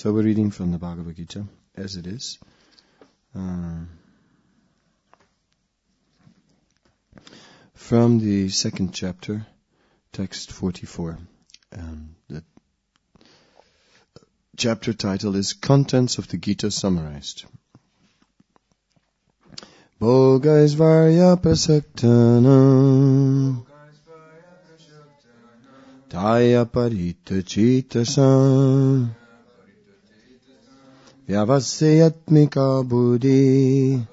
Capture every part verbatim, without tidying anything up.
So we're reading from the Bhagavad Gita as it is. Uh, from the second chapter, text forty-four. Um, the chapter title is Contents of the Gita Summarized. Bhogaisvarya prasaktanam Taya parita chitasam Vyavasyatmika buddhi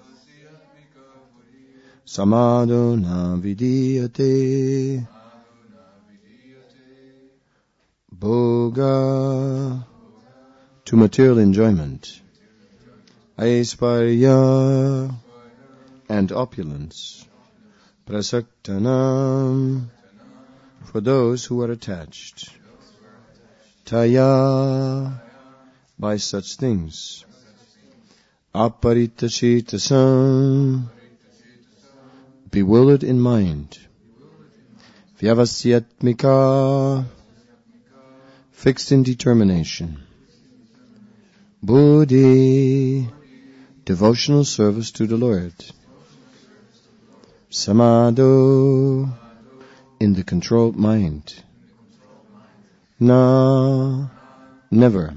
Samado na vidiyate Bhoga to material enjoyment, Aisparya and opulence, Prasaktanam for those who are attached, Taya by such things, Aparitachitasam bewildered in mind, Vyavasyatmika fixed in determination, Buddhi devotional service to the Lord, Samado in the controlled mind, Na never,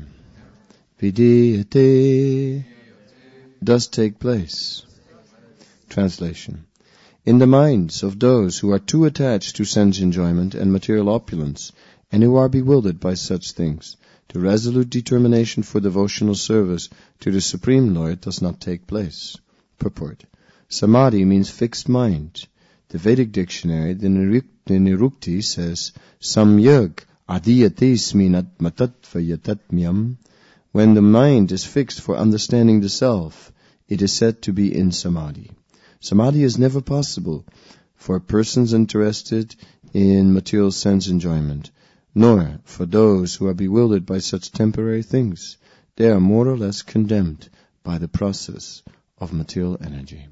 Vidiyate does take place. Translation. In the minds of those who are too attached to sense enjoyment and material opulence, and who are bewildered by such things, the resolute determination for devotional service to the Supreme Lord does not take place. Purport. Samadhi means fixed mind. The Vedic dictionary, the Nirukti, says, Samyag adiyate sminat matatvayatatmyam. When the mind is fixed for understanding the self, it is said to be in Samadhi. Samadhi is never possible for persons interested in material sense enjoyment, nor for those who are bewildered by such temporary things. They are more or less condemned by the process of material energy.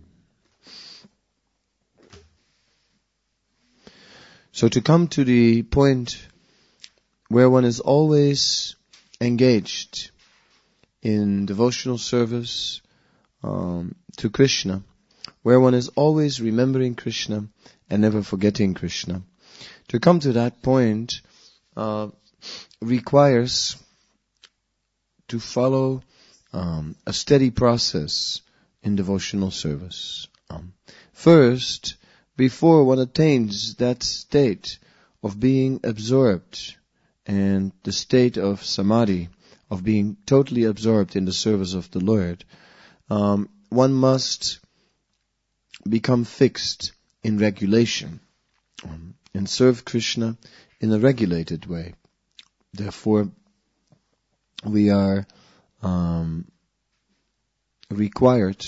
So to come to the point where one is always engaged in devotional service um, to Krishna, where one is always remembering Krishna and never forgetting Krishna, to come to that point uh, requires to follow um, a steady process in devotional service. Um, first, before one attains that state of being absorbed and the state of samadhi, of being totally absorbed in the service of the Lord, um, one must become fixed in regulation um, and serve Krishna in a regulated way. Therefore, we are um, required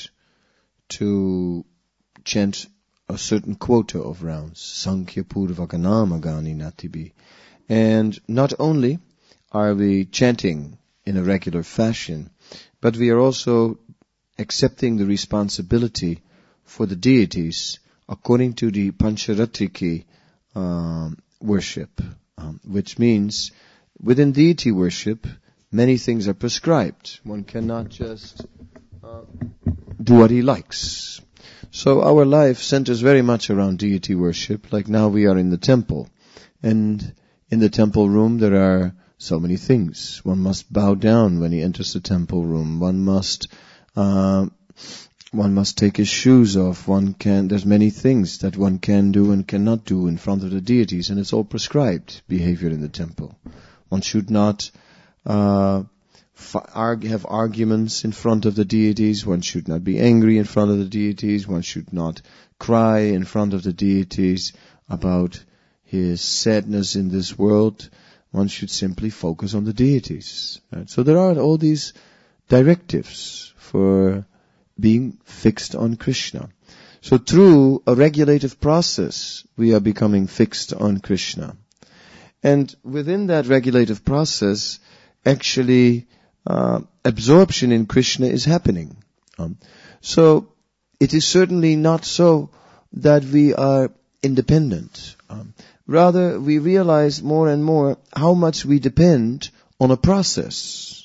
to chant a certain quota of rounds, Sankhya Purvakanamagani Natibi. And not only are we chanting in a regular fashion, but we are also accepting the responsibility for the deities according to the Pancharatriki um, worship, um, which means within deity worship, many things are prescribed. One cannot just uh, do what he likes. So our life centers very much around deity worship, like now we are in the temple. And in the temple room there are so many things. One must bow down when he enters the temple room. One must uh, one must take his shoes off. One can. There's many things that one can do and cannot do in front of the deities, and it's all prescribed behavior in the temple. One should not uh, have arguments in front of the deities. One should not be angry in front of the deities. One should not cry in front of the deities about his sadness in this world. One should simply focus on the deities. Right? So there are all these directives for being fixed on Krishna. So through a regulative process, we are becoming fixed on Krishna. And within that regulative process, actually, uh, absorption in Krishna is happening. Um, so it is certainly not so that we are independent. Um, rather, we realize more and more how much we depend on a process.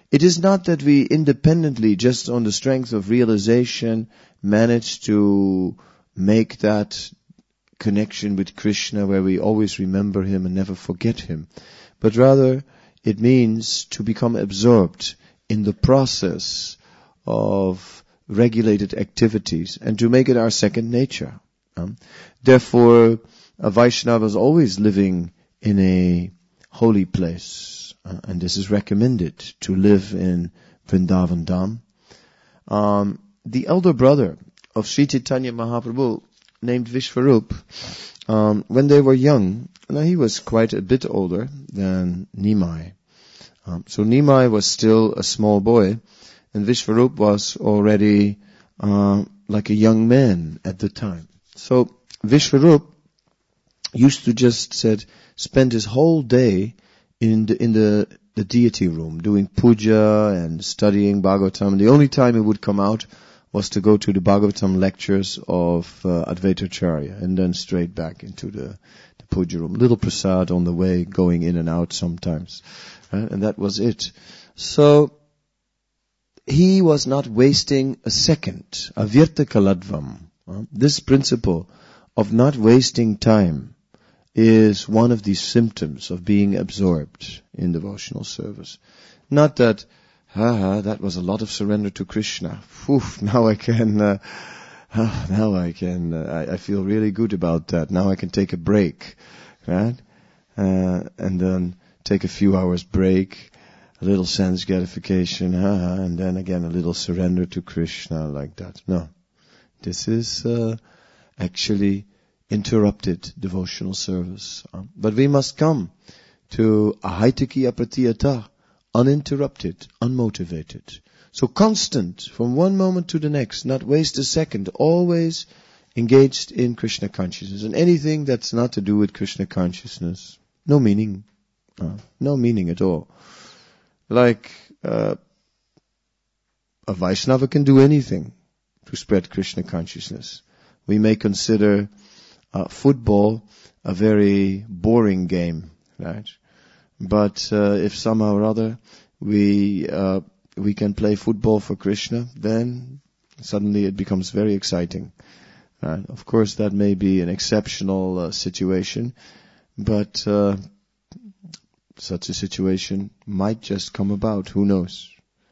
It is not that we independently, just on the strength of realization, manage to make that connection with Krishna where we always remember him and never forget him. But rather, it means to become absorbed in the process of regulated activities and to make it our second nature. Um, therefore, a Vaishnava is always living in a holy place. Uh, and this is recommended, to live in Vrindavan Dham. Um, the elder brother of Sri Chaitanya Mahaprabhu, named Vishwarup, um, when they were young, now he was quite a bit older than Nimai. Um, so Nimai was still a small boy, and Vishwarup was already uh, like a young man at the time. So Vishwarup used to just said spend his whole day in the in the, the deity room, doing puja and studying Bhagavatam. The only time he would come out was to go to the Bhagavatam lectures of uh, Advaitacharya, and then straight back into the, the puja room. Little prasad on the way, going in and out sometimes. Right? And that was it. So, he was not wasting a second. Avirta kaladvam. Uh, this principle of not wasting time is one of these symptoms of being absorbed in devotional service. Not that, haha, that was a lot of surrender to Krishna. Whew, now I can, uh, now I can, uh, I, I feel really good about that. Now I can take a break, right? Uh, and then take a few hours break, a little sense gratification, haha, and then again a little surrender to Krishna like that. No. This is, uh, actually interrupted devotional service. Um, but we must come to ahaitaki apratiyata, uninterrupted, unmotivated. So constant from one moment to the next, not waste a second, always engaged in Krishna consciousness. And anything that's not to do with Krishna consciousness, no meaning. Uh, no meaning at all. Like uh, a Vaishnava can do anything to spread Krishna consciousness. We may consider uh, football a very boring game, right? But uh, if somehow or other we uh, we can play football for Krishna, then suddenly it becomes very exciting. Right? Of course, that may be an exceptional uh, situation, but uh, such a situation might just come about. Who knows?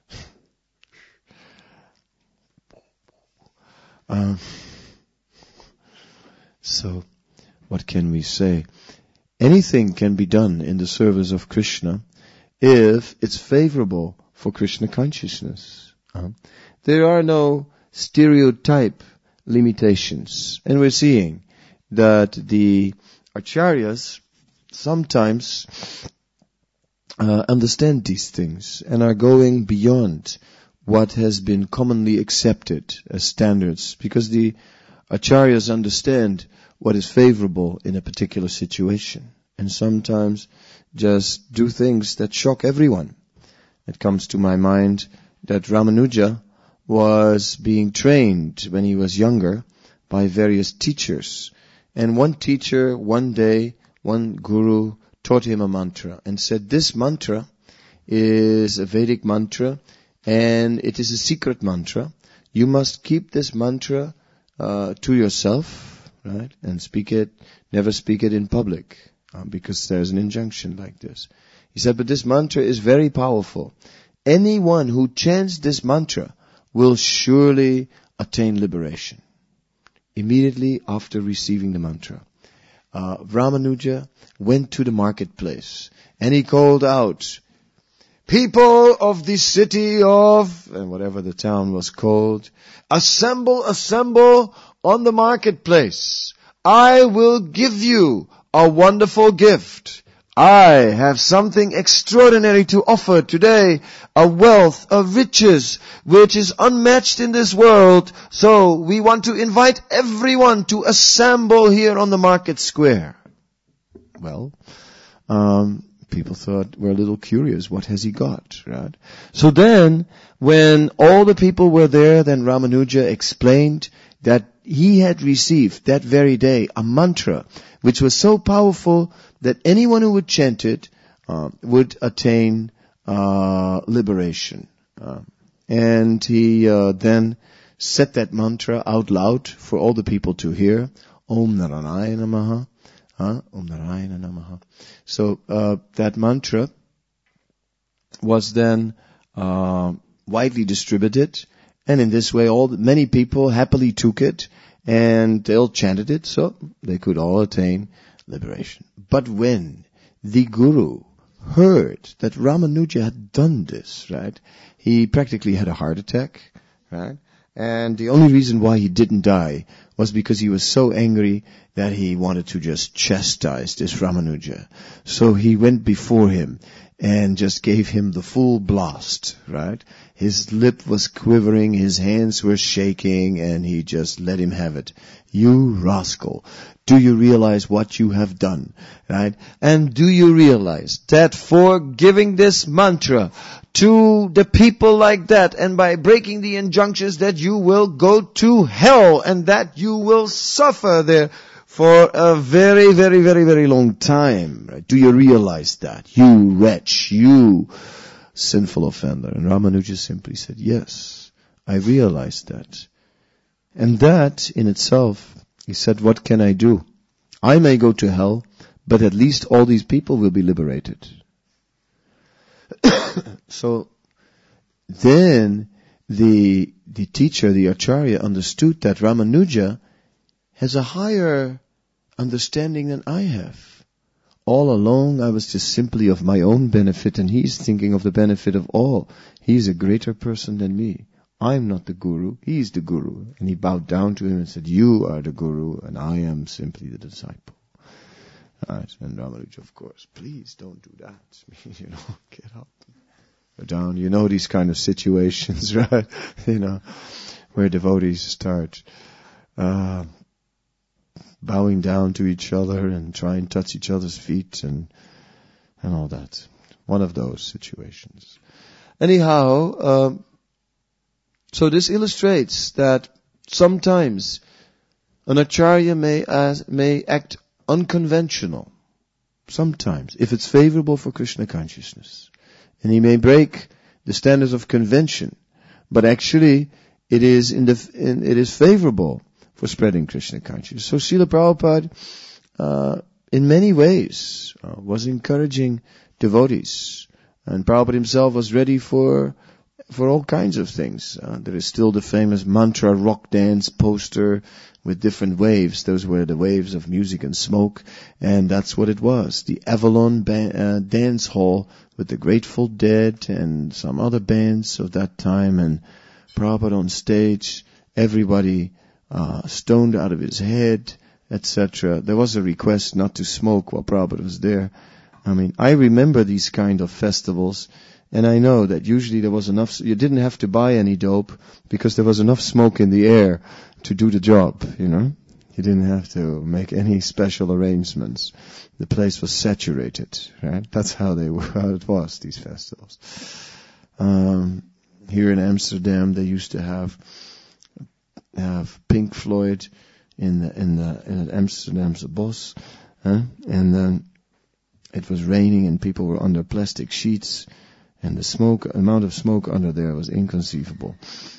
uh, so, what can we say? Anything can be done in the service of Krishna if it's favorable for Krishna consciousness. Uh, there are no stereotype limitations. And we're seeing that the acharyas sometimes uh, understand these things and are going beyond what has been commonly accepted as standards, because the acharyas understand what is favorable in a particular situation, and sometimes just do things that shock everyone. It comes to my mind that Ramanuja was being trained when he was younger by various teachers. And one teacher, one day, one guru taught him a mantra and said, this mantra is a Vedic mantra and it is a secret mantra. You must keep this mantra uh, to yourself, right? And speak it, never speak it in public, uh, because there's an injunction like this. He said, but this mantra is very powerful. Anyone who chants this mantra will surely attain liberation. Immediately after receiving the mantra, uh, Ramanuja went to the marketplace and he called out, people of the city of, and whatever the town was called, assemble, assemble on the marketplace. I will give you a wonderful gift. I have something extraordinary to offer today, a wealth of riches which is unmatched in this world. So we want to invite everyone to assemble here on the market square. Well, um, people thought, we're a little curious, what has he got, right? So then, when all the people were there, then Ramanuja explained that he had received that very day a mantra which was so powerful that anyone who would chant it uh, would attain uh, liberation. Uh, and he uh, then said that mantra out loud for all the people to hear. Om Narayana Namaha. Huh? Om Narayana Namaha. So uh, that mantra was then uh, widely distributed, and in this way, all many people happily took it, and they all chanted it, so they could all attain liberation. But when the Guru heard that Ramanuja had done this, right, he practically had a heart attack, right? And the only reason why he didn't die was because he was so angry that he wanted to just chastise this Ramanuja. So he went before him and just gave him the full blast, right? His lip was quivering, his hands were shaking, and he just let him have it. You rascal, do you realize what you have done, right? And do you realize that for giving this mantra to the people like that, and by breaking the injunctions, that you will go to hell, and that you will suffer there for a very, very, very, very long time, right? Do you realize that? You wretch, you sinful offender. And Ramanuja simply said, yes, I realize that. And that in itself, he said, what can I do? I may go to hell, but at least all these people will be liberated. So then the the teacher, the Acharya, understood that Ramanuja has a higher understanding than I have. All along I was just simply of my own benefit, and he's thinking of the benefit of all. He's a greater person than me. I'm not the Guru, he's the Guru. And he bowed down to him and said, you are the Guru, and I am simply the disciple. Right. And Ramanuja, of course, please don't do that. You know, get up, go down. You know these kind of situations, right? You know, where devotees start uh, bowing down to each other and try and touch each other's feet and and all that. One of those situations. Anyhow, uh, so this illustrates that sometimes an acharya may as, may act unconventional. Sometimes, if it's favorable for Krishna consciousness. And he may break the standards of convention, but actually it is in the in, it is favorable for spreading Krishna consciousness. So Srila Prabhupada, uh, in many ways, uh, was encouraging devotees, and Prabhupada himself was ready for for all kinds of things. Uh, there is still the famous mantra rock dance poster with different waves. Those were the waves of music and smoke, and that's what it was. The Avalon ba- uh, dance hall with the Grateful Dead and some other bands of that time, and Prabhupada on stage, everybody uh, stoned out of his head, et cetera. There was a request not to smoke while Prabhupada was there. I mean, I remember these kind of festivals, and I know that usually there was enough, you didn't have to buy any dope because there was enough smoke in the air to do the job, you know. You didn't have to make any special arrangements. The place was saturated, right? That's how they were, how it was, these festivals. Um, here in Amsterdam, they used to have have Pink Floyd in the in the in Amsterdam's Bos, huh? And then it was raining and people were under plastic sheets, and the smoke amount of smoke under there was inconceivable.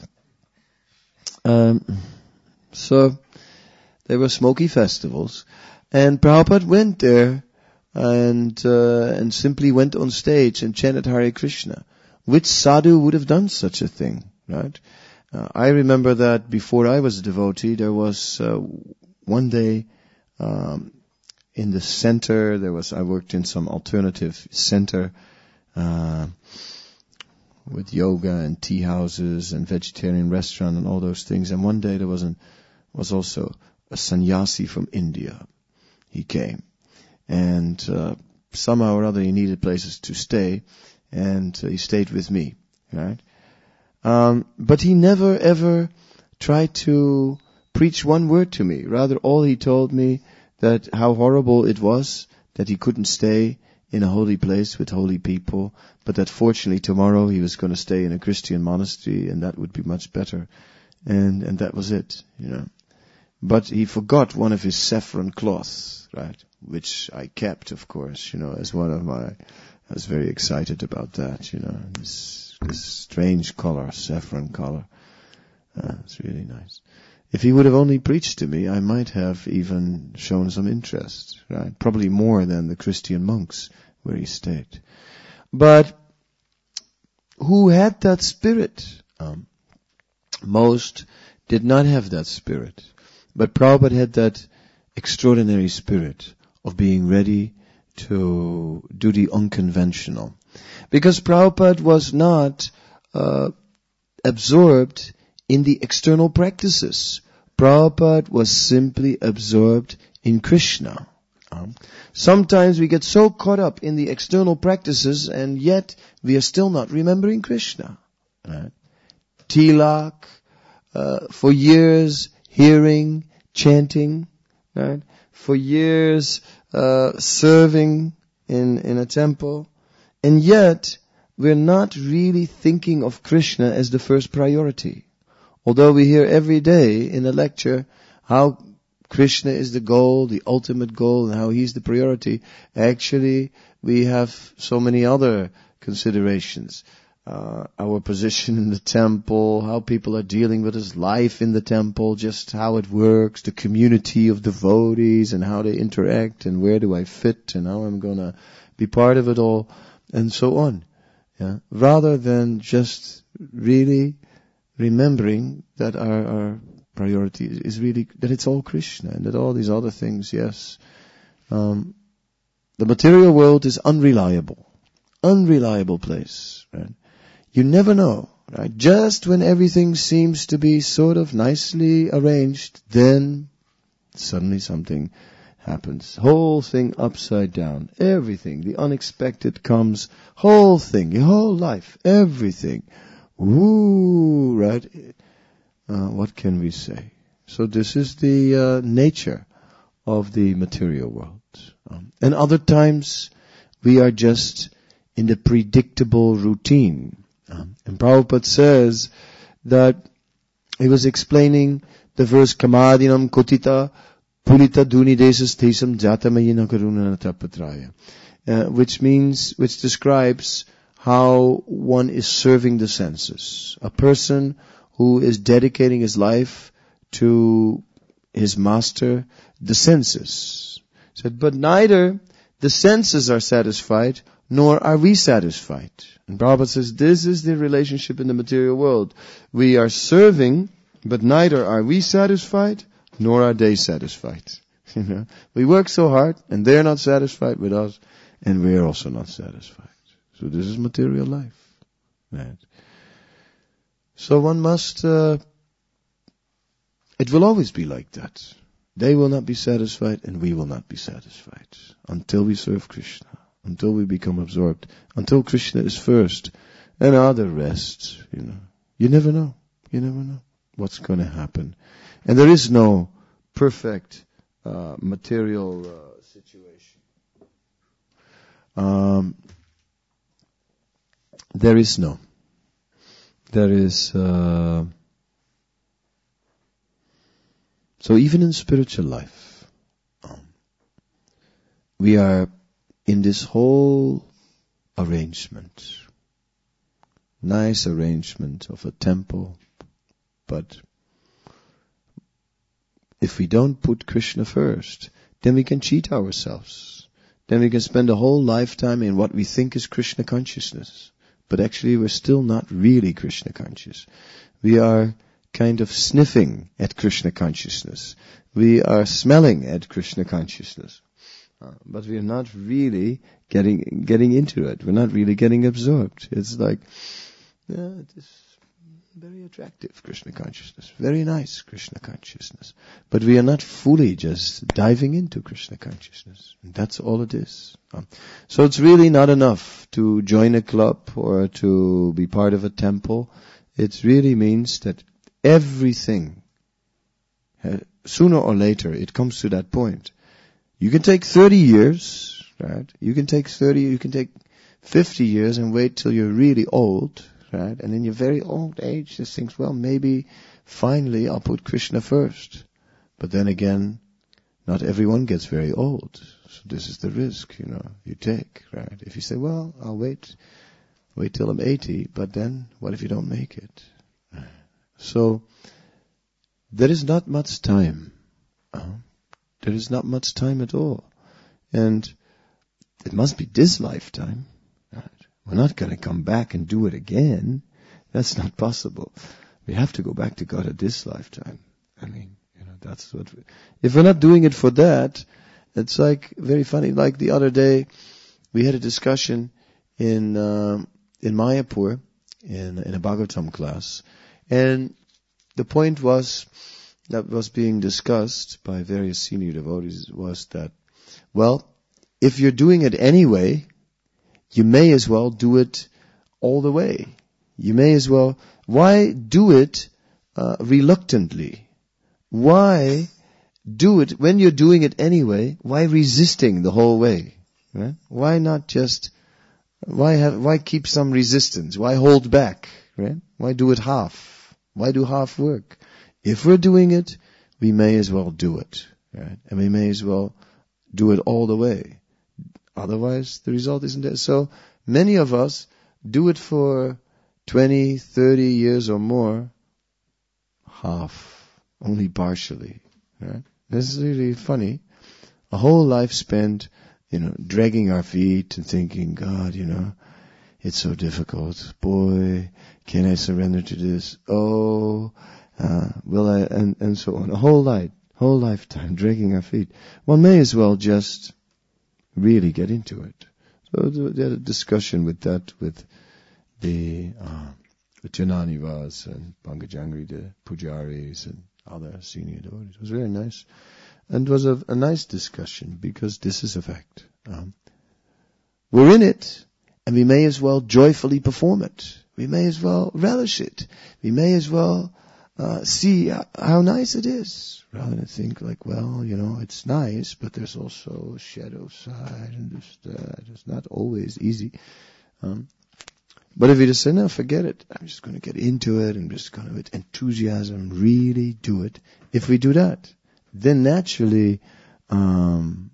Um, so there were smoky festivals, and Prabhupada went there and uh, and simply went on stage and chanted Hare Krishna. Which sadhu would have done such a thing, right? Uh, I remember that before I was a devotee, there was uh, one day um, in the center. There was I worked in some alternative center uh, with yoga and tea houses and vegetarian restaurant and all those things. And one day there was an was also a sannyasi from India. He came, and uh, somehow or other he needed places to stay, and uh, he stayed with me, right? Um, but he never ever tried to preach one word to me. Rather, all he told me that how horrible it was that he couldn't stay in a holy place with holy people, but that fortunately tomorrow he was going to stay in a Christian monastery, and that would be much better. And and that was it, you know. But he forgot one of his saffron cloths, right? Which I kept, of course, you know, as one of my I was very excited about that, you know, this, this strange color, saffron color. Uh, it's really nice. If he would have only preached to me, I might have even shown some interest, right? Probably more than the Christian monks where he stayed. But who had that spirit? Um, most did not have that spirit. But Prabhupada had that extraordinary spirit of being ready to do the unconventional. Because Prabhupada was not uh, absorbed in the external practices. Prabhupada was simply absorbed in Krishna. Um, sometimes we get so caught up in the external practices and yet we are still not remembering Krishna. Right? Tilak, uh, for years hearing, chanting, right? For years uh, serving in, in a temple, and yet we're not really thinking of Krishna as the first priority. Although we hear every day in a lecture how Krishna is the goal, the ultimate goal, and how he's the priority, actually we have so many other considerations. Uh, our position in the temple, how people are dealing with his life in the temple, just how it works, the community of devotees and how they interact and where do I fit and how I'm going to be part of it all and so on. Yeah? Rather than just really remembering that our, our priority is really, that it's all Krishna and that all these other things, yes. Um, the material world is unreliable. Unreliable place, right? You never know, right? Just when everything seems to be sort of nicely arranged, then suddenly something happens. Whole thing upside down. Everything. The unexpected comes. Whole thing. Your whole life. Everything. Ooh, right? Uh, what can we say? So this is the uh, nature of the material world. Um, and other times we are just in the predictable routine. Um, and Prabhupada says that he was explaining the verse Kamadinam Kotita Pulita Duni Desas Tesam Jatamayina Karuna Tapatraya, uh, which means, which describes how one is serving the senses. A person who is dedicating his life to his master, the senses. He said, but neither the senses are satisfied, nor are we satisfied. And Prabhupada says, this is the relationship in the material world. We are serving, but neither are we satisfied, nor are they satisfied. You know, we work so hard, and they're not satisfied with us, and we're also not satisfied. So this is material life. Right? So one must, uh, it will always be like that. They will not be satisfied, and we will not be satisfied until we serve Krishna. Until we become absorbed, until Krishna is first, and other rest, you know. You never know. You never know what's going to happen. And there is no perfect uh, material uh, situation. Um, there is no. There is... Uh, so even in spiritual life, um, we are in this whole arrangement, nice arrangement of a temple, but if we don't put Krishna first, then we can cheat ourselves. Then we can spend a whole lifetime in what we think is Krishna consciousness, but actually we're still not really Krishna conscious. We are kind of sniffing at Krishna consciousness. We are smelling at Krishna consciousness. Uh, but we're not really getting getting into it. We're not really getting absorbed. It's like, yeah, it is very attractive, Krishna consciousness. Very nice, Krishna consciousness. But we are not fully just diving into Krishna consciousness. And that's all it is. Um, so it's really not enough to join a club or to be part of a temple. It really means that everything, uh, sooner or later, it comes to that point. You can take thirty years, right? You can take thirty, you can take fifty years and wait till you're really old, right? And in your very old age, just thinks, well, maybe finally I'll put Krishna first. But then again, not everyone gets very old. So this is the risk, you know, you take, right? If you say, well, I'll wait, wait till I'm eighty, but then what if you don't make it? So, there is not much time. Uh, there is not much time at all. And it must be this lifetime. Right? We're not going to come back and do it again. That's not possible. We have to go back to God at this lifetime. I mean, you know, that's what we, if we're not doing it for that, it's like very funny. Like the other day, we had a discussion in um, in Mayapur in in a Bhagavatam class, and the point was that was being discussed by various senior devotees was that, well, if you're doing it anyway, you may as well do it all the way. You may as well. Why do it uh, reluctantly? Why do it when you're doing it anyway? Why resisting the whole way? Right? Why not just? Why have? Why keep some resistance? Why hold back? Right? Why do it half? Why do half work? If we're doing it, we may as well do it, right? And we may as well do it all the way. Otherwise, the result isn't there. So many of us do it for twenty, thirty years or more, half, only partially, right? This is really funny. A whole life spent, you know, dragging our feet and thinking, God, you know, it's so difficult. Boy, can I surrender to this? Oh, uh, will I, and, and so on. A whole life, whole lifetime dragging our feet. One may as well just really get into it. So they had a discussion with that, with the, uh, with Janani Vas and Pankajangri, the Pujaris and other senior devotees. It was very nice. And it was a, a nice discussion because this is a fact. Um, we're in it, and we may as well joyfully perform it. We may as well relish it. We may as well uh, see how, how nice it is, rather than think like, well, you know, it's nice, but there's also a shadow side, and this, that. It's not always easy. Um, but if you just say, no, forget it. I'm just going to get into it. I'm just going to, with enthusiasm, really do it. If we do that, then naturally, um,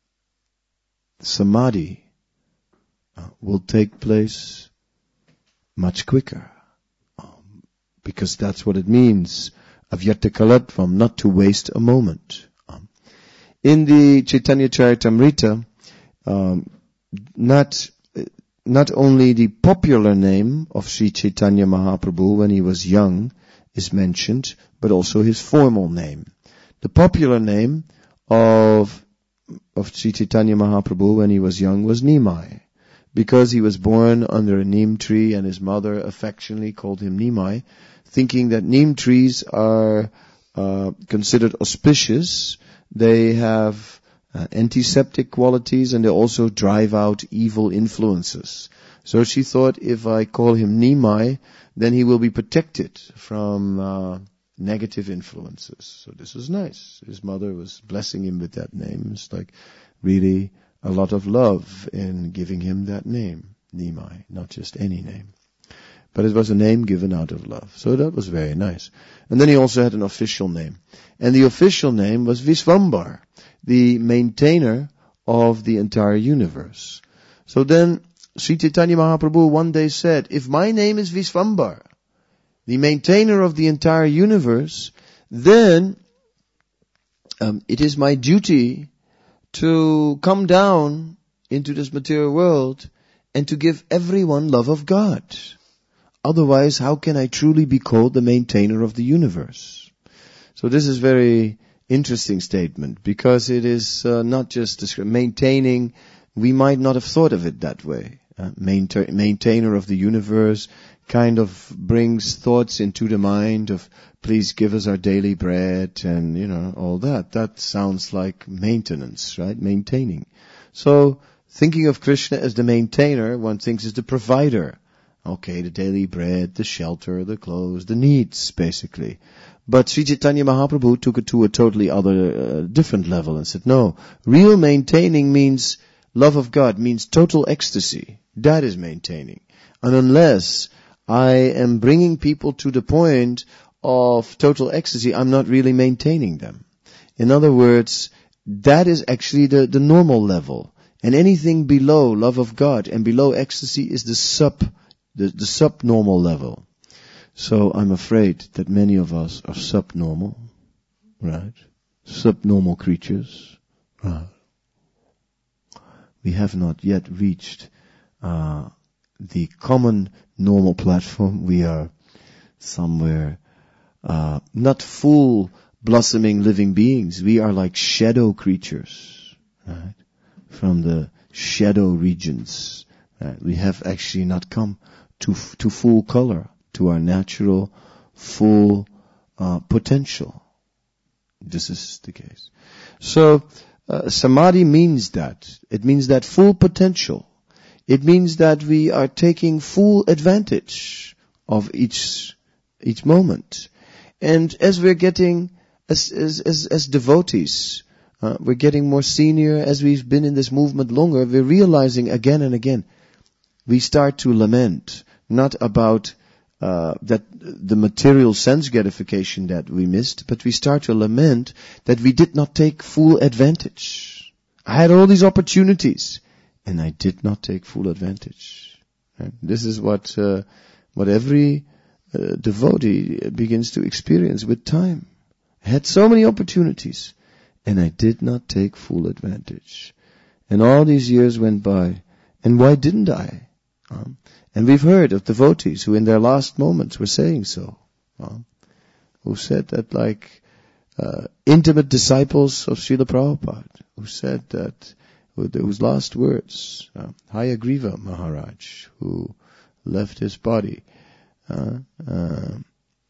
samadhi uh, will take place much quicker. Um, because that's what it means, avyakta kalatvam, not to waste a moment. Um, in the Chaitanya Charitamrita, um, not, not only the popular name of Sri Chaitanya Mahaprabhu when he was young is mentioned, but also his formal name. The popular name of of Sri Chaitanya Mahaprabhu when he was young was Nimai, because he was born under a neem tree and his mother affectionately called him Nimai, thinking that neem trees are uh, considered auspicious. They have uh, antiseptic qualities and they also drive out evil influences. So she thought, if I call him Nimai, then he will be protected from uh, negative influences. So this was nice. His mother was blessing him with that name. It's like really a lot of love in giving him that name, Nimai, not just any name. But it was a name given out of love. So that was very nice. And then he also had an official name. And the official name was Visvambar, the maintainer of the entire universe. So then Sri Chaitanya Mahaprabhu one day said, if my name is Visvambar, the maintainer of the entire universe, then um, it is my duty to come down into this material world and to give everyone love of God. Otherwise, how can I truly be called the maintainer of the universe? So this is very interesting statement, because it is uh, not just descri- maintaining. We might not have thought of it that way. Uh, mainta- maintainer of the universe kind of brings thoughts into the mind of, please give us our daily bread and, you know, all that. That sounds like maintenance, right? Maintaining. So, thinking of Krishna as the maintainer, one thinks is the provider. Okay, the daily bread, the shelter, the clothes, the needs, basically. But Sri Chaitanya Mahaprabhu took it to a totally other, uh, different level and said, no, real maintaining means love of God, means total ecstasy. That is maintaining. And unless I am bringing people to the point of total ecstasy, I'm not really maintaining them. In other words, that is actually the, the normal level. And anything below love of God and below ecstasy is the sub, the, the subnormal level. So I'm afraid that many of us are subnormal, right? Subnormal creatures. Right. We have not yet reached uh, the common normal platform. We are somewhere uh, not full blossoming living beings. We are like shadow creatures, right? From the shadow regions. Right? We have actually not come to to full color, to our natural full uh, potential. This is the case. So uh, samadhi means that. It means that full potential. It means that we are taking full advantage of each each moment. And as we're getting, as as as, as devotees, uh, we're getting more senior, as we've been in this movement longer, we're realizing again and again, we start to lament, not about uh, that the material sense gratification that we missed, but we start to lament that we did not take full advantage. I had all these opportunities, and I did not take full advantage. Right? This is what uh, what every uh, devotee begins to experience with time. I had so many opportunities, and I did not take full advantage. And all these years went by, and why didn't I? Um, and we've heard of devotees who in their last moments were saying so, um, who said that like uh, intimate disciples of Srila Prabhupada, who said that, whose last words, uh, Hayagriva Maharaj, who left his body, uh, uh,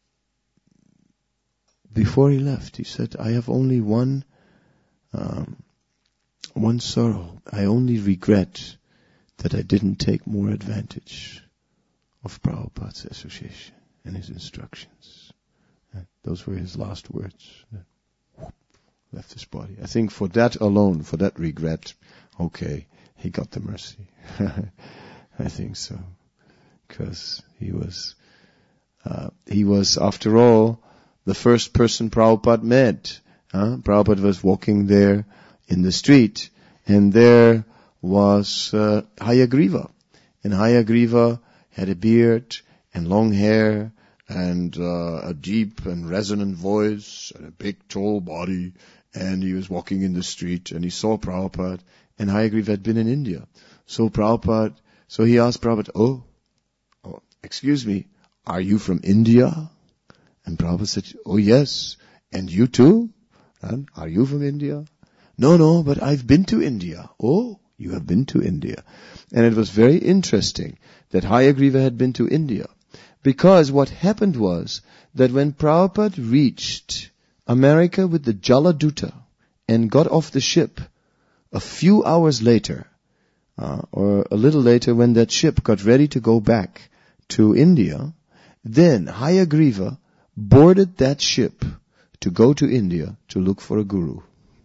before he left, he said, I have only one, um, one sorrow. I only regret that I didn't take more advantage of Prabhupada's association and his instructions. Uh, those were his last words. Uh, whoop, left his body. I think for that alone, for that regret, okay, he got the mercy. I think so. Because he was, uh, he was, after all, the first person Prabhupada met. Huh? Prabhupada was walking there in the street, and there was uh, Hayagriva. And Hayagriva had a beard and long hair and uh, a deep and resonant voice and a big tall body, and he was walking in the street and he saw Prabhupada, and Hayagriva had been in India. So Prabhupada, so he asked Prabhupada, oh, oh excuse me, are you from India? And Prabhupada said, oh yes, and you too? And are you from India? No, no, but I've been to India. Oh, you have been to India. And it was very interesting that Hayagriva had been to India. Because what happened was that when Prabhupada reached America with the Jaladuta and got off the ship, a few hours later, uh, or a little later when that ship got ready to go back to India, then Hayagriva boarded that ship to go to India to look for a guru.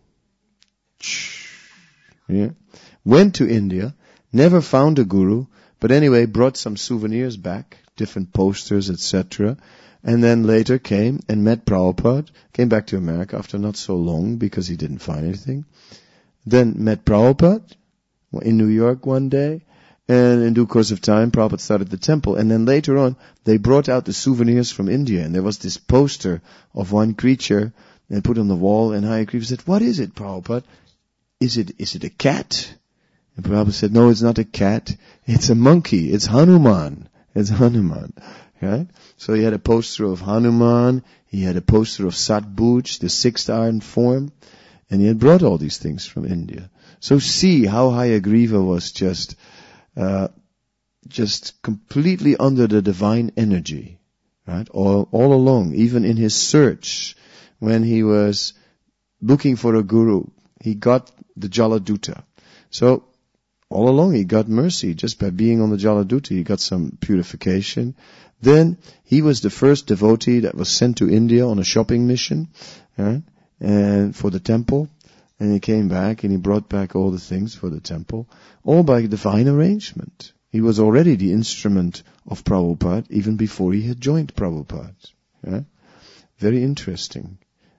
Yeah. Went to India, never found a guru, but anyway, brought some souvenirs back, different posters, et cetera. And then later came and met Prabhupada, came back to America after not so long because he didn't find anything. Then met Prabhupada in New York one day, and in due course of time, Prabhupada started the temple. And then later on, they brought out the souvenirs from India, and there was this poster of one creature and put on the wall, and Hayagriva said, what is it, Prabhupada? Is it, is it a cat? And Prabhupada said, no, it's not a cat. It's a monkey. It's Hanuman. It's Hanuman. Right? So he had a poster of Hanuman. He had a poster of Satbhuj, the sixth iron form. And he had brought all these things from India. So see how Hayagriva was just, uh, just completely under the divine energy. Right? All, all along, even in his search, when he was looking for a guru, he got the Jaladuta. So, all along he got mercy just by being on the Jaladuta. He got some purification. Then, he was the first devotee that was sent to India on a shopping mission, right? And for the temple. And he came back and he brought back all the things for the temple, all by divine arrangement. He was already the instrument of Prabhupada even before he had joined Prabhupada. Right? Very interesting.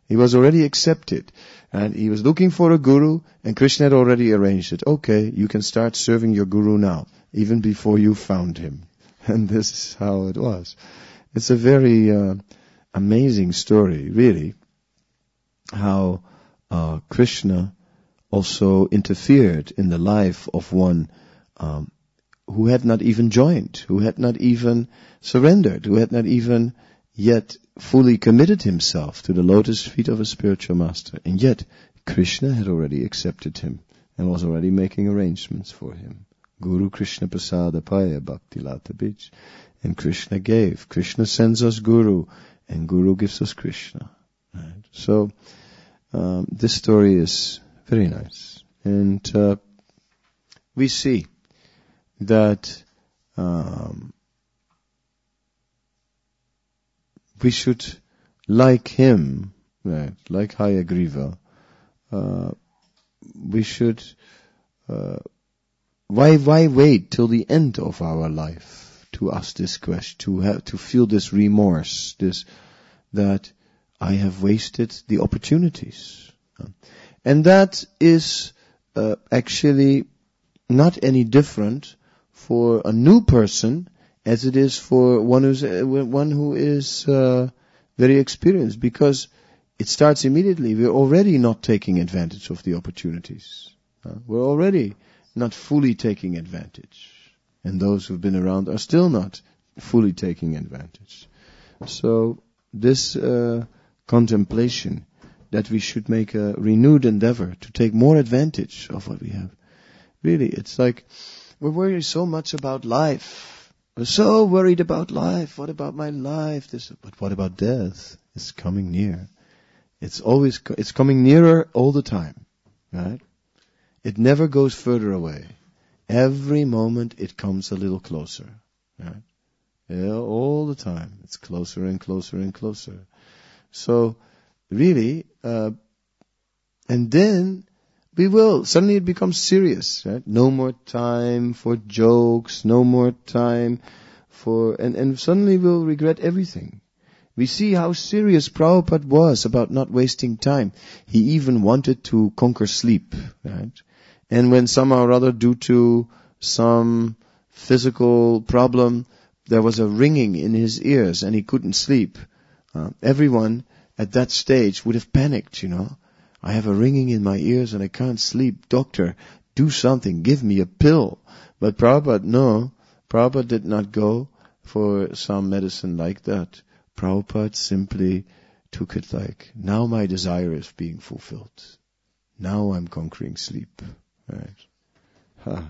He was already accepted. And he was looking for a guru, and Krishna had already arranged it. Okay, you can start serving your guru now, even before you found him. And this is how it was. It's a very uh, amazing story, really, how uh, Krishna also interfered in the life of one um, who had not even joined, who had not even surrendered, who had not even yet fully committed himself to the lotus feet of a spiritual master. And yet, Krishna had already accepted him and was already making arrangements for him. Guru Krishna Prasada Paya Bhakti Lata Bij. And Krishna gave. Krishna sends us Guru, and Guru gives us Krishna. Right? So, um, this story is very nice. And uh, we see that um, we should, like him, right, like Hayagriva, uh, we should, uh, why, why wait till the end of our life to ask this question, to have, to feel this remorse, this, that I have wasted the opportunities. And that is, uh, actually not any different for a new person as it is for one who's uh, one who is uh, very experienced, because it starts immediately. We're already not taking advantage of the opportunities. Uh, we're already not fully taking advantage, and those who've been around are still not fully taking advantage. So this uh, contemplation that we should make a renewed endeavor to take more advantage of what we have. Really, it's like we're worried so much about life. We're so worried about life. What about my life? This, but what about death? It's coming near. It's always, it's coming nearer all the time, right? It never goes further away. Every moment it comes a little closer, right? Yeah, all the time. It's closer and closer and closer. So, really, uh, and then we will, suddenly it becomes serious, right? No more time for jokes, no more time for, and, and suddenly we'll regret everything. We see how serious Prabhupada was about not wasting time. He even wanted to conquer sleep, right? And when somehow or other, due to some physical problem, there was a ringing in his ears and he couldn't sleep, uh, everyone at that stage would have panicked, you know. I have a ringing in my ears and I can't sleep. Doctor, do something. Give me a pill. But Prabhupada, no. Prabhupada did not go for some medicine like that. Prabhupada simply took it like, now my desire is being fulfilled. Now I'm conquering sleep. Right? Ha.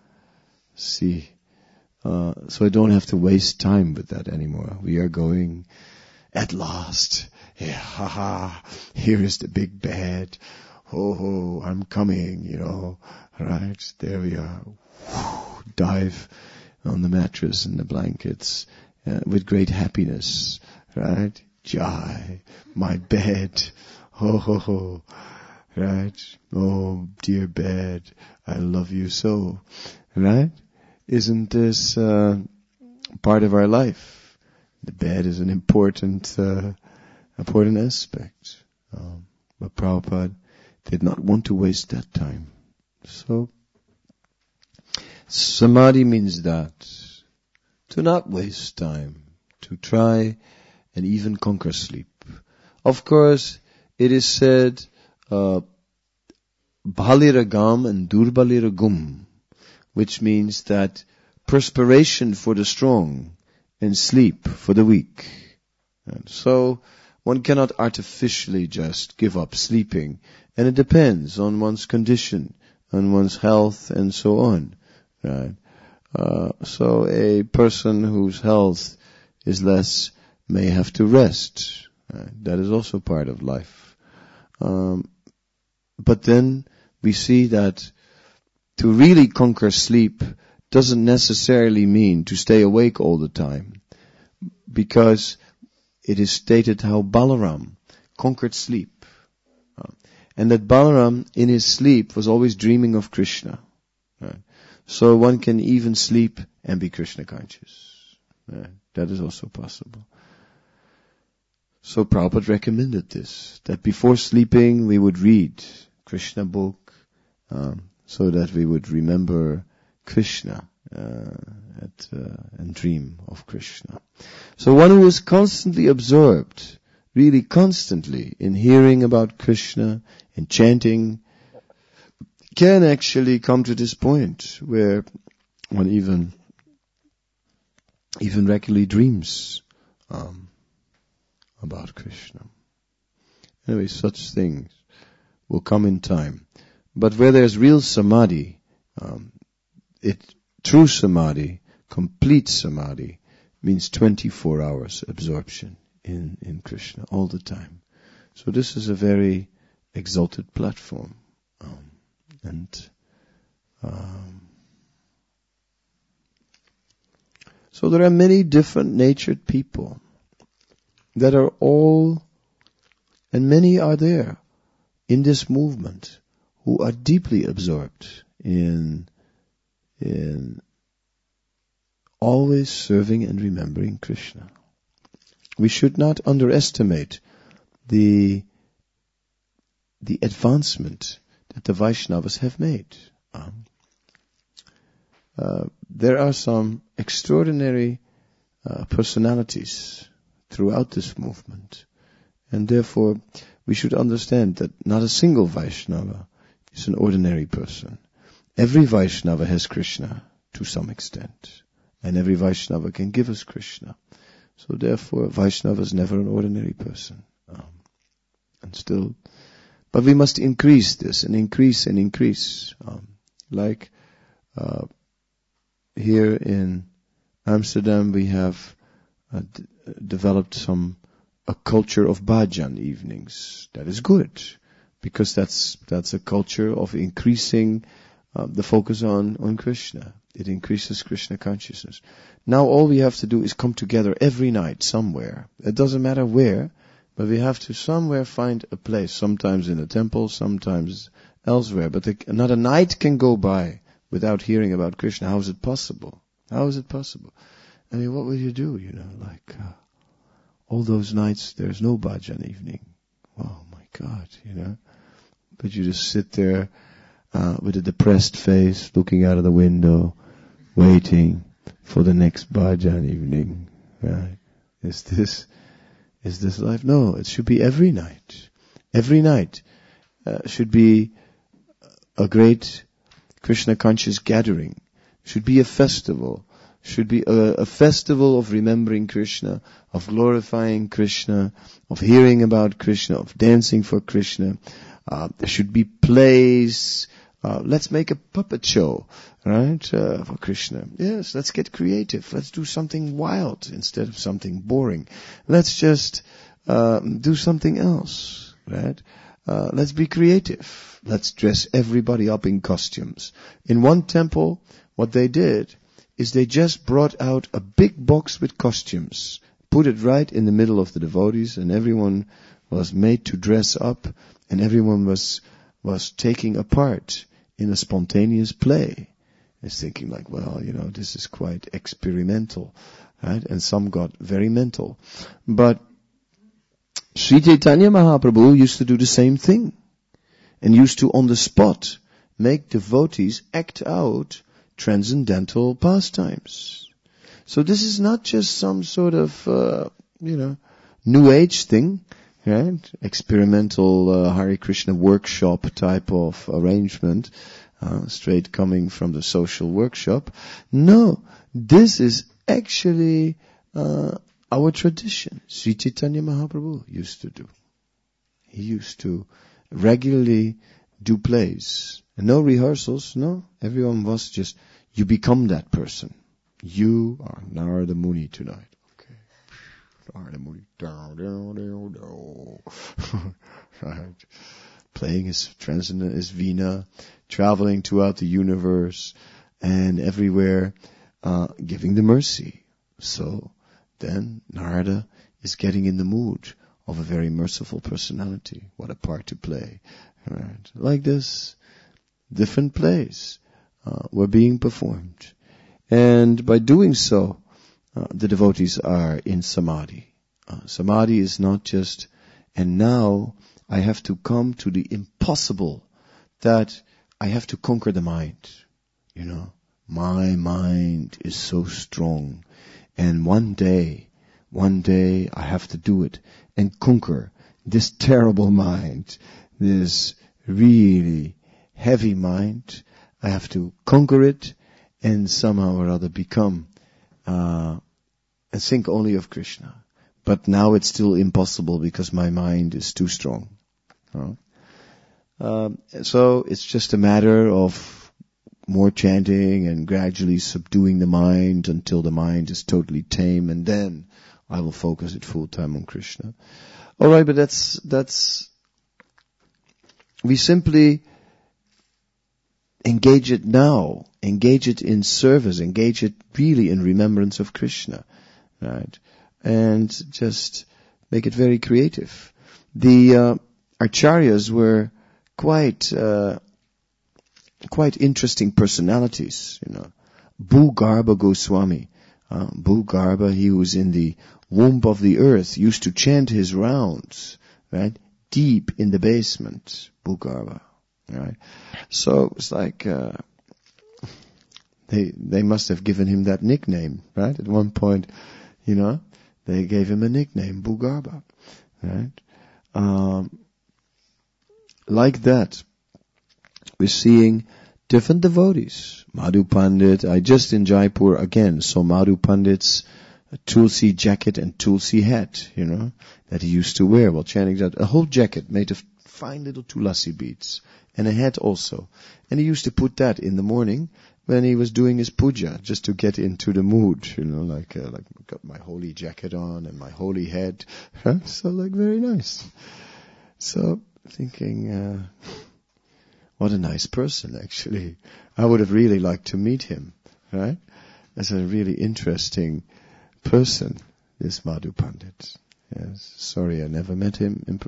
See. Uh, so I don't have to waste time with that anymore. We are going at last. Yeah, ha ha, here is the big bed. Ho ho, I'm coming, you know. Right, there we are. Whew, dive on the mattress and the blankets uh, with great happiness. Right, Jai, my bed. Ho ho ho. Right, oh dear bed, I love you so. Right, isn't this uh, part of our life? The bed is an important uh, important aspect. Um, but Prabhupada did not want to waste that time. So, samadhi means that. To not waste time. To try and even conquer sleep. Of course, it is said, uh, bhaliragam and durbaliragum, which means that perspiration for the strong and sleep for the weak. And so, one cannot artificially just give up sleeping. And it depends on one's condition, on one's health, and so on. Right? Uh, so a person whose health is less may have to rest. Right? That is also part of life. Um, but then we see that to really conquer sleep doesn't necessarily mean to stay awake all the time. Because it is stated how Balaram conquered sleep. Uh, and that Balaram, in his sleep, was always dreaming of Krishna. Right? So one can even sleep and be Krishna conscious. Right? That is also possible. So Prabhupada recommended this, that before sleeping we would read Krishna book, um, so that we would remember Krishna uh, at, uh, and dream of Krishna. So one who is constantly absorbed, really constantly in hearing about Krishna, in chanting, can actually come to this point where one even even regularly dreams um, about Krishna. Anyway, such things will come in time. But where there's real samadhi, um, it true samadhi, complete samadhi, means twenty-four hours absorption in, in Krishna all the time. So this is a very exalted platform. Um, and um, so there are many different natured people that are all, and many are there in this movement, who are deeply absorbed in in always serving and remembering Krishna. We should not underestimate the the advancement that the Vaishnavas have made. Um, uh, there are some extraordinary uh, personalities throughout this movement, and therefore we should understand that not a single Vaishnava is an ordinary person. Every Vaishnava has Krishna to some extent, and every Vaishnava can give us Krishna. So therefore, Vaishnava is never an ordinary person. Um, and still, but we must increase this and increase and increase. Um, like uh, here in Amsterdam, we have uh, d- developed some a culture of bhajan evenings. That is good, because that's that's a culture of increasing uh, the focus on on Krishna. It increases Krishna consciousness. Now all we have to do is come together every night somewhere. It doesn't matter where, but we have to somewhere find a place, sometimes in a temple, sometimes elsewhere. But the, not a night can go by without hearing about Krishna. How is it possible? How is it possible? I mean, what would you do, you know, like uh, all those nights there's no bhajan evening. Oh my God, you know. But you just sit there uh, with a depressed face, looking out of the window, waiting for the next bhajan evening, right? Is this, is this life? No, it should be every night. Every night uh, should be a great Krishna conscious gathering. Should be a festival. Should be a, a festival of remembering Krishna, of glorifying Krishna, of hearing about Krishna, of dancing for Krishna. Uh, there should be plays. Uh, let's make a puppet show, right, uh, for Krishna. Yes, let's get creative. Let's do something wild instead of something boring. Let's just uh, do something else, right? Uh, let's be creative. Let's dress everybody up in costumes. In one temple, what they did is they just brought out a big box with costumes, put it right in the middle of the devotees, and everyone was made to dress up, and everyone was was taking a part in a spontaneous play. It's thinking like, well, you know, this is quite experimental, right? And some got very mental. But Sri Chaitanya Mahaprabhu used to do the same thing, and used to on the spot make devotees act out transcendental pastimes. So this is not just some sort of, uh, you know, New Age thing, right? Experimental uh, Hare Krishna workshop type of arrangement, uh, straight coming from the social workshop. No, this is actually uh, our tradition. Sri Chaitanya Mahaprabhu used to do. He used to regularly do plays. And no rehearsals, no. Everyone was just, you become that person. You are Narada Muni tonight. Okay. Narada Muni. Down, down, down, down. Right. Playing his transcendent, his Veena, traveling throughout the universe and everywhere, uh, giving the mercy. So then Narada is getting in the mood of a very merciful personality. What a part to play. Right. Like this, different plays uh, were being performed. And by doing so, uh, the devotees are in samadhi. Uh, samadhi is not just, and now I have to come to the impossible, that I have to conquer the mind. You know, my mind is so strong, and one day, one day I have to do it and conquer this terrible mind, this really heavy mind. I have to conquer it and somehow or other become uh, and think only of Krishna. But now it's still impossible because my mind is too strong. Right? Um, so it's just a matter of more chanting and gradually subduing the mind until the mind is totally tame, and then I will focus it full time on Krishna. All right, but that's that's we simply engage it now, engage it in service, engage it really in remembrance of Krishna, right? And just make it very creative. The uh, Acharyas were quite uh, quite interesting personalities, you know. Bhugarbha Goswami, uh, Bhugarbha, he was in the womb of the earth, used to chant his rounds, right, deep in the basement, Bhugarbha, right. So it's like uh, they they must have given him that nickname, right? At one point, you know, they gave him a nickname, Bhugarbha, right? Um, like that, we're seeing different devotees. Madhu Pandit, I just in Jaipur again saw Madhu Pandit's Tulsi jacket and Tulsi hat, you know, that he used to wear while chanting that. A whole jacket made of fine little Tulasi beads, and a hat also. And he used to put that in the morning when he was doing his puja, just to get into the mood, you know, like, uh, like got my holy jacket on and my holy hat. Huh? So like very nice. So thinking, uh, what a nice person actually. I would have really liked to meet him, right? As a really interesting person, this Madhu Pandit. Yes, sorry I never met him.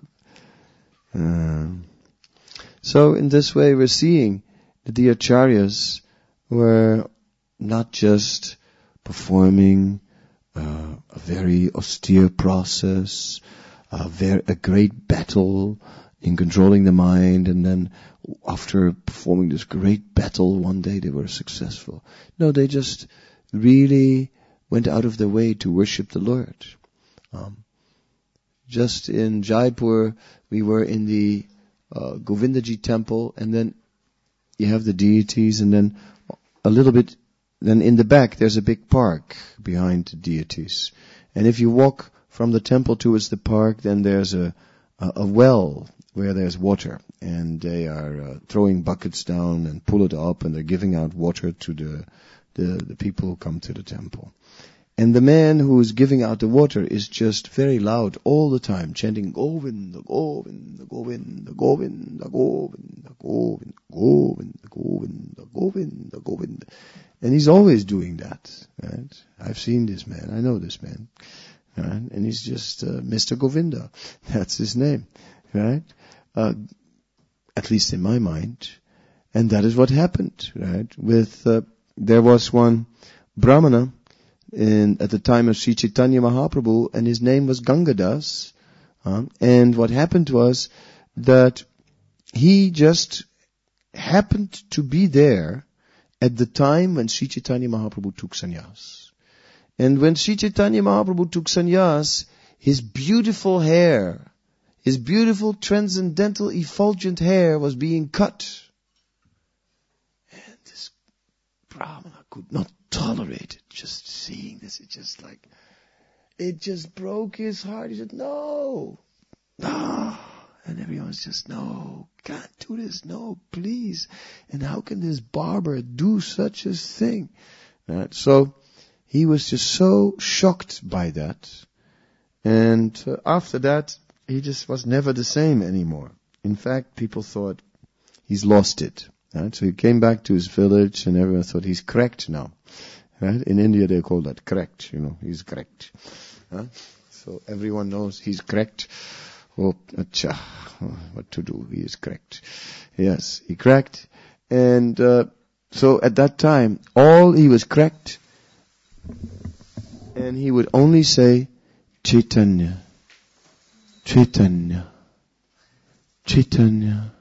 Um, so in this way we're seeing that the Acharyas were not just performing uh, a very austere process, a, very, a great battle in controlling the mind, and then after performing this great battle, one day they were successful. No, they just really went out of their way to worship the Lord. Um, just in Jaipur, we were in the uh, Govindaji temple, and then you have the deities, and then a little bit, then in the back there's a big park behind the deities. And if you walk from the temple towards the park, then there's a, a, a well where there's water, and they are uh, throwing buckets down and pull it up, and they're giving out water to the, the, the people who come to the temple. And the man who is giving out the water is just very loud all the time, chanting Govinda, Govinda, Govinda, Govinda, Govinda, Govinda, Govinda, Govinda, Govinda, Govinda. And he's always doing that, right? I've seen this man, I know this man, right? And he's just uh, Mister Govinda. That's his name, right? Uh, at least in my mind. And that is what happened, right? With, uh, there was one Brahmana in, at the time of Sri Chaitanya Mahaprabhu, and his name was Gangadas. Uh, and what happened was that he just happened to be there at the time when Sri Chaitanya Mahaprabhu took sannyas. And when Sri Chaitanya Mahaprabhu took sannyas, his beautiful hair, his beautiful transcendental effulgent hair was being cut. And this Brahmana could not tolerate it, just seeing this. It just like, it just broke his heart. He said, no, no. And everyone's just, no, can't do this, no, please. And how can this barber do such a thing? Right? So he was just so shocked by that. And uh, after that, he just was never the same anymore. In fact, people thought he's lost it. Right? So he came back to his village, and everyone thought he's cracked now. Right? In India, they call that cracked. You know, he's cracked. Huh? So everyone knows he's cracked. Oh, acha, what to do? He is cracked. Yes, he cracked. And uh, so at that time, all he was cracked, and he would only say, Chaitanya, Chaitanya, Chaitanya.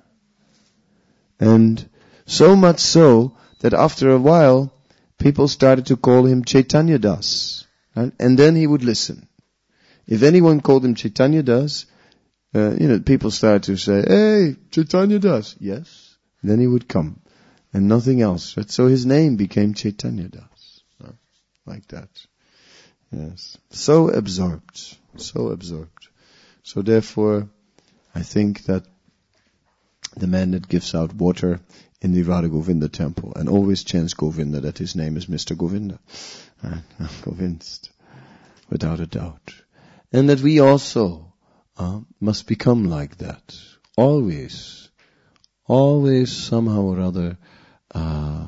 And so much so that after a while, people started to call him Chaitanya Das. Right? And then he would listen. If anyone called him Chaitanya Das, uh, you know, people started to say, hey, Chaitanya Das. Yes. And then he would come. And nothing else. Right? So his name became Chaitanya Das. Right? Like that. Yes. So absorbed. So absorbed. So therefore, I think that the man that gives out water in the Radha Govinda temple and always chants Govinda, that his name is Mister Govinda. Right? I'm convinced. Without a doubt. And that we also uh, must become like that. Always. Always somehow or other, uh,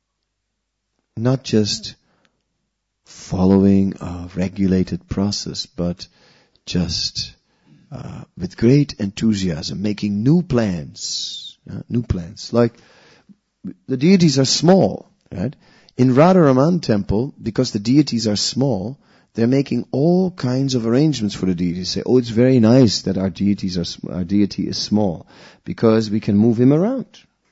not just following a regulated process, but just uh, with great enthusiasm, making new plans. Uh, new plans. Like, the deities are small, right? In Radharaman temple, because the deities are small, they're making all kinds of arrangements for the deities. Say, oh, it's very nice that our deities are our deity is small, because we can move him around.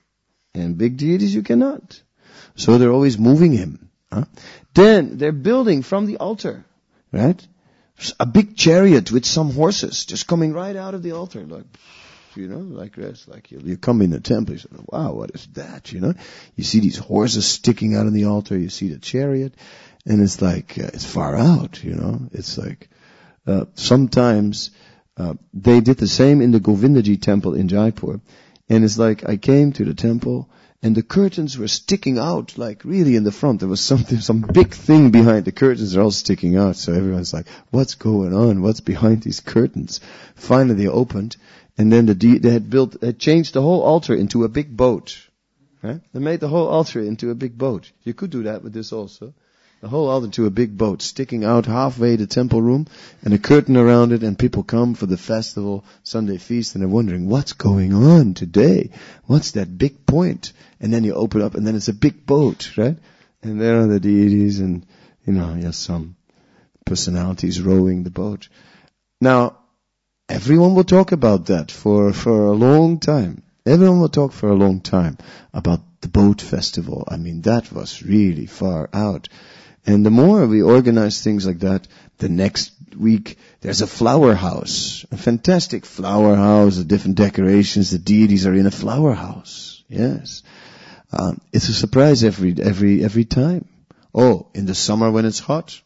And big deities you cannot. So they're always moving him. Huh? Then they're building from the altar, right? A big chariot with some horses just coming right out of the altar, like, you know, like this. Like you, you come in the temple, you say, wow, what is that? You know, you see these horses sticking out of the altar. You see the chariot. And it's like, uh, it's far out, you know. It's like, uh, sometimes, uh, they did the same in the Govindaji temple in Jaipur. And it's like, I came to the temple and the curtains were sticking out, like really in the front. There was something, some big thing behind the curtains. They're all sticking out. So everyone's like, what's going on? What's behind these curtains? Finally they opened. And then the de- they had built, they had changed the whole altar into a big boat. Right? They made the whole altar into a big boat. You could do that with this also. The whole altar to a big boat sticking out halfway the temple room and a curtain around it, and people come for the festival Sunday feast and they're wondering what's going on today. What's that big point? And then you open up and then it's a big boat, right? And there are the deities and, you know, yes, some personalities rowing the boat. Now, everyone will talk about that for, for a long time. Everyone will talk for a long time about the boat festival. I mean, that was really far out. And the more we organize things like that, the next week there's a flower house, a fantastic flower house, the different decorations, the deities are in a flower house. Yes. Um, it's a surprise every, every, every time. Oh, in the summer when it's hot,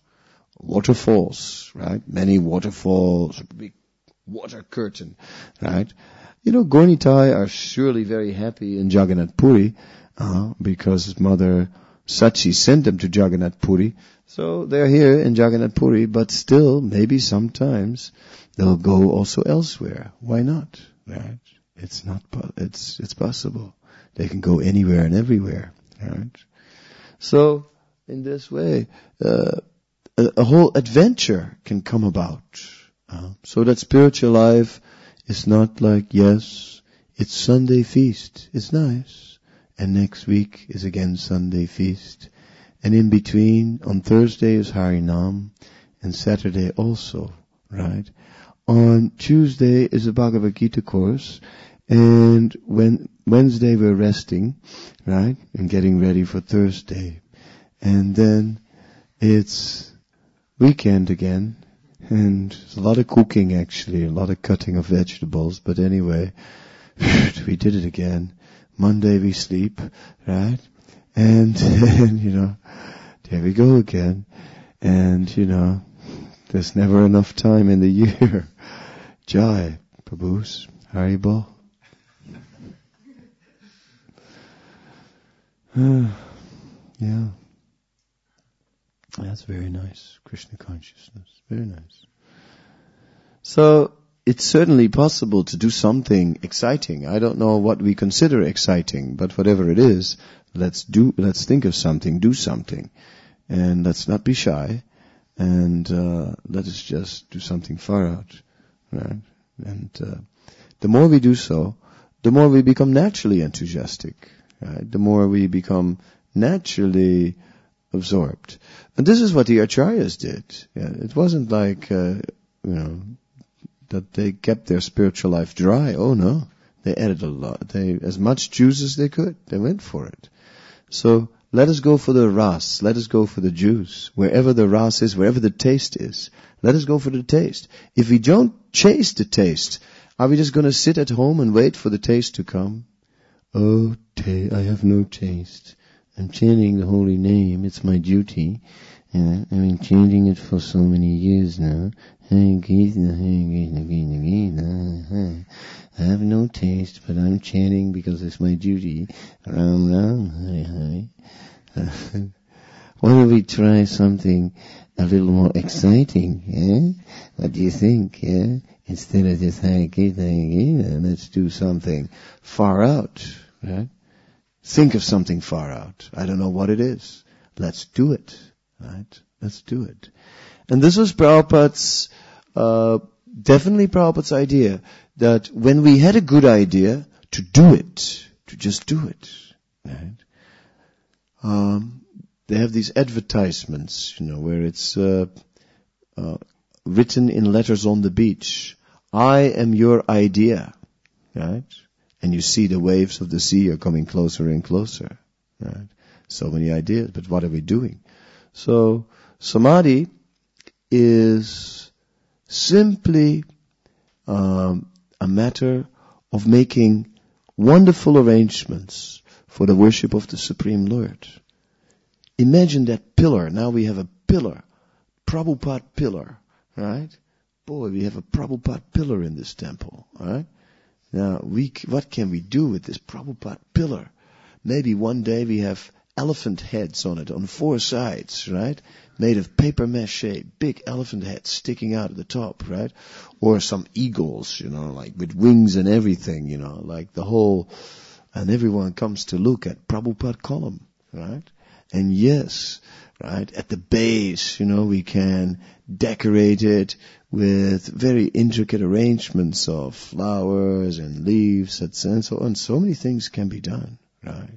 waterfalls, right? Many waterfalls, a big water curtain, right? You know, Gornitai are surely very happy in Jagannath Puri, uh, because his mother Sachi sent them to Jagannath Puri. So they're here in Jagannath Puri, but still, maybe sometimes they'll go also elsewhere. Why not? Right? It's not, it's, it's possible. They can go anywhere and everywhere. Right? So, in this way, uh, a, a whole adventure can come about. Uh, so that spiritual life is not like, yes, it's Sunday feast. It's nice. And next week is again Sunday feast. And in between, on Thursday is Harinam, and Saturday also, right? On Tuesday is a Bhagavad Gita course, and when Wednesday we're resting, right? And getting ready for Thursday. And then it's weekend again, and there's a lot of cooking actually, a lot of cutting of vegetables, but anyway, we did it again. Monday we sleep, right? And, and, you know, there we go again. And, you know, there's never enough time in the year. Jai, Prabhus, Haribol. Yeah. That's very nice. Krishna consciousness. Very nice. So, it's certainly possible to do something exciting. I don't know what we consider exciting, but whatever it is, let's do, let's think of something, do something. And let's not be shy. And, uh, let us just do something far out. Right? And, uh, the more we do so, the more we become naturally enthusiastic. Right? The more we become naturally absorbed. And this is what the Acharyas did. Yeah, it wasn't like, uh, you know, that they kept their spiritual life dry. Oh no, they added a lot. They, as much juice as they could, they went for it. So let us go for the ras. Let us go for the juice. Wherever the ras is, wherever the taste is, let us go for the taste. If we don't chase the taste, are we just going to sit at home and wait for the taste to come? Oh, ta- I have no taste. I'm chanting the holy name. It's my duty. And I've been chanting it for so many years now. I have no taste, but I'm chanting because it's my duty. Ram Ram, Hari Hari. Why don't we try something a little more exciting, eh? What do you think, yeah? Instead of just Hari Krishna, Hari Krishna, let's do something far out, right? Think of something far out. I don't know what it is. Let's do it, right? Let's do it. And this was Prabhupada's, uh, definitely Prabhupada's idea, that when we had a good idea, to do it, to just do it, right? Um, they have these advertisements, you know, where it's uh, uh, written in letters on the beach. I am your idea, right? And you see the waves of the sea are coming closer and closer, right? So many ideas, but what are we doing? So samadhi is simply um, a matter of making wonderful arrangements for the worship of the Supreme Lord. Imagine that pillar. Now we have a pillar, Prabhupada pillar, right? Boy, we have a Prabhupada pillar in this temple, right? Now, we, what can we do with this Prabhupada pillar? Maybe one day we have elephant heads on it, on four sides, right? Made of paper mache, big elephant heads sticking out at the top, right? Or some eagles, you know, like with wings and everything, you know, like the whole, and everyone comes to look at Prabhupada column, right? And yes, right, at the base, you know, we can decorate it with very intricate arrangements of flowers and leaves, and so on. So many things can be done, right?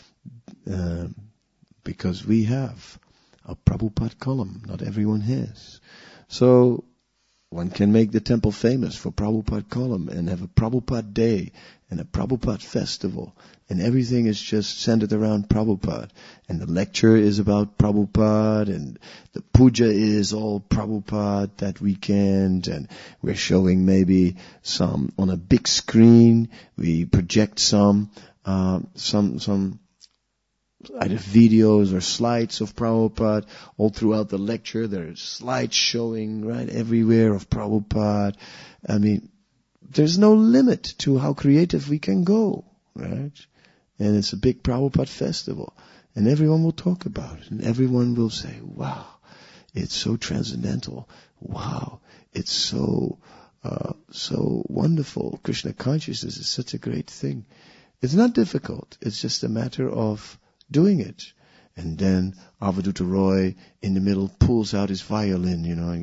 Um, because we have a Prabhupada column. Not everyone has. So one can make the temple famous for Prabhupada column and have a Prabhupada day and a Prabhupada festival. And everything is just centered around Prabhupada. And the lecture is about Prabhupada, and the puja is all Prabhupada that weekend, and we're showing maybe some on a big screen. We project some, uh, some, some, either videos or slides of Prabhupada. All throughout the lecture, there are slides showing, right, everywhere of Prabhupada. I mean, there's no limit to how creative we can go, right? And it's a big Prabhupada festival. And everyone will talk about it. And everyone will say, wow, it's so transcendental. Wow, it's so, uh, so wonderful. Krishna consciousness is such a great thing. It's not difficult. It's just a matter of doing it. And then Avaduta Roy in the middle pulls out his violin, you know,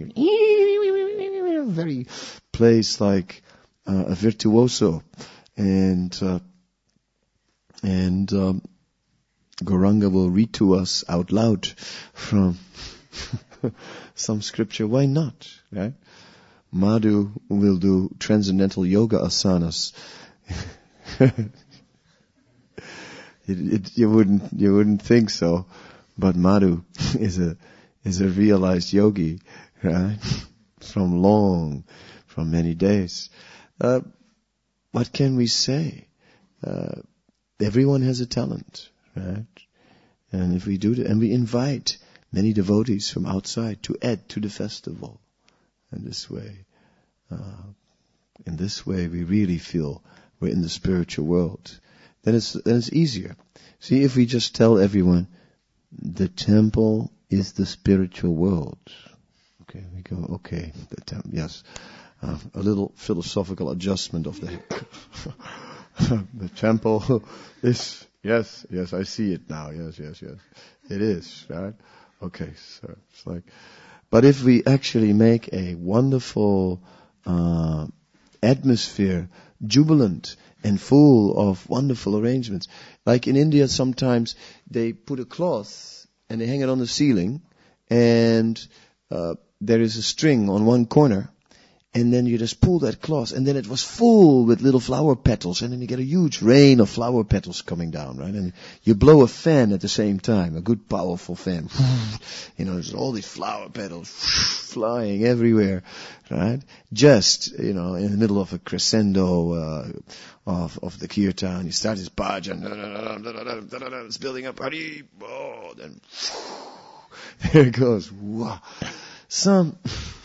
and very plays like uh, a virtuoso. And, uh, and, um, Gauranga will read to us out loud from some scripture. Why not, right? Madhu will do transcendental yoga asanas. It, it, you wouldn't, you wouldn't think so, but Madhu is a, is a realized yogi, right? From long, from many days. Uh, what can we say? Uh, everyone has a talent, right? And if we do that, and we invite many devotees from outside to add to the festival, in this way, uh, in this way we really feel we're in the spiritual world. Then it's, then it's easier. See, if we just tell everyone, the temple is the spiritual world. Okay, we go, okay, the temple, yes. Uh, a little philosophical adjustment of the, the temple is, yes, yes, I see it now, yes, yes, yes. It is, right? Okay, so it's like, but if we actually make a wonderful, uh, atmosphere, jubilant, and full of wonderful arrangements. Like in India, sometimes they put a cloth and they hang it on the ceiling, and uh, there is a string on one corner, and then you just pull that cloth, and then it was full with little flower petals, and then you get a huge rain of flower petals coming down, right? And you blow a fan at the same time, a good powerful fan. You know, there's all these flower petals flying everywhere, right? Just, you know, in the middle of a crescendo uh, of of the kirtan, you start this bhajan, it's building up, oh, then there it goes. Wow. Some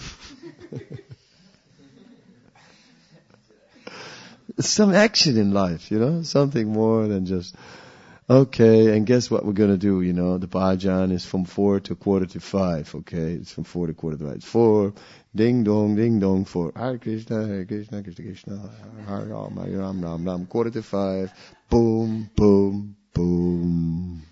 some action in life, you know, something more than just, okay, and guess what we're going to do, you know, the bhajan is from four to quarter to five, okay, it's from four to quarter to five, it's four, ding dong, ding dong, four, Hare Krishna, Hare Krishna, Krishna Krishna, Hare Rama, Hare Ram, Ram, Ram, quarter to five, boom, boom, boom.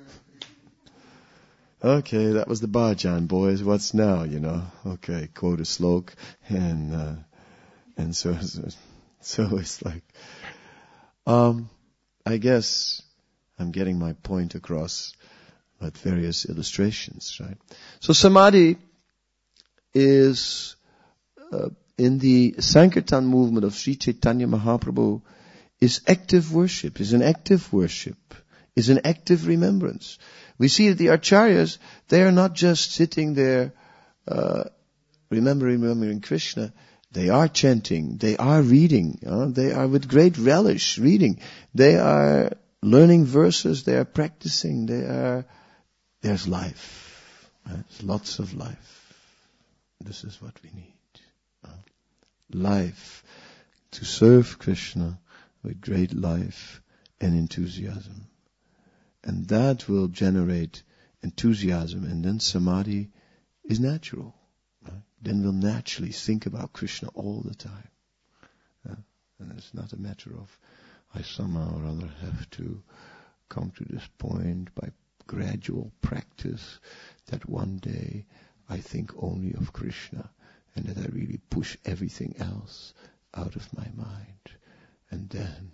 Okay, that was the bhajan, boys, what's now, you know, okay, quote a slok, and, uh, and so, so So it's like, um, I guess I'm getting my point across with various illustrations, right? So samadhi is, uh, in the Sankirtan movement of Sri Chaitanya Mahaprabhu, is active worship, is an active worship, is an active remembrance. We see that the acharyas, they are not just sitting there, uh, remembering, remembering Krishna. They are chanting, they are reading, uh, they are with great relish reading, they are learning verses, they are practicing, they are, there's life, right? There's lots of life. This is what we need. Uh, life, to serve Krishna with great life and enthusiasm. And that will generate enthusiasm, and then samadhi is natural. Then we'll naturally think about Krishna all the time. Uh, and it's not a matter of, I somehow or other have to come to this point by gradual practice that one day I think only of Krishna, and that I really push everything else out of my mind. And then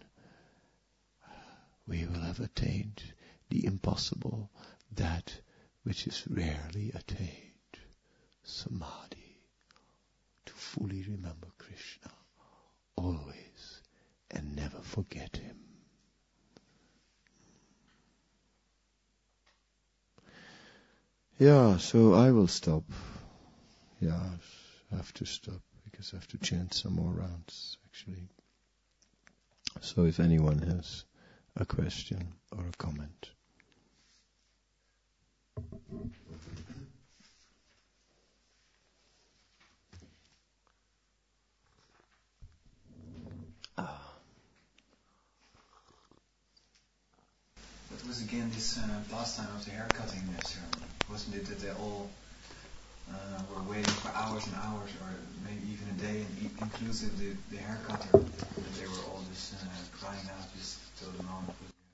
we will have attained the impossible, that which is rarely attained, samadhi. To fully remember Krishna, always, and never forget Him. Yeah, so I will stop. Yeah, I have to stop because I have to chant some more rounds, actually. So if anyone has a question or a comment. What was again this uh, pastime of the haircutting ceremony? Wasn't it that they all uh, were waiting for hours and hours, or maybe even a day, and e- inclusive the, the haircutter, that they were all just uh, crying out just till the moment?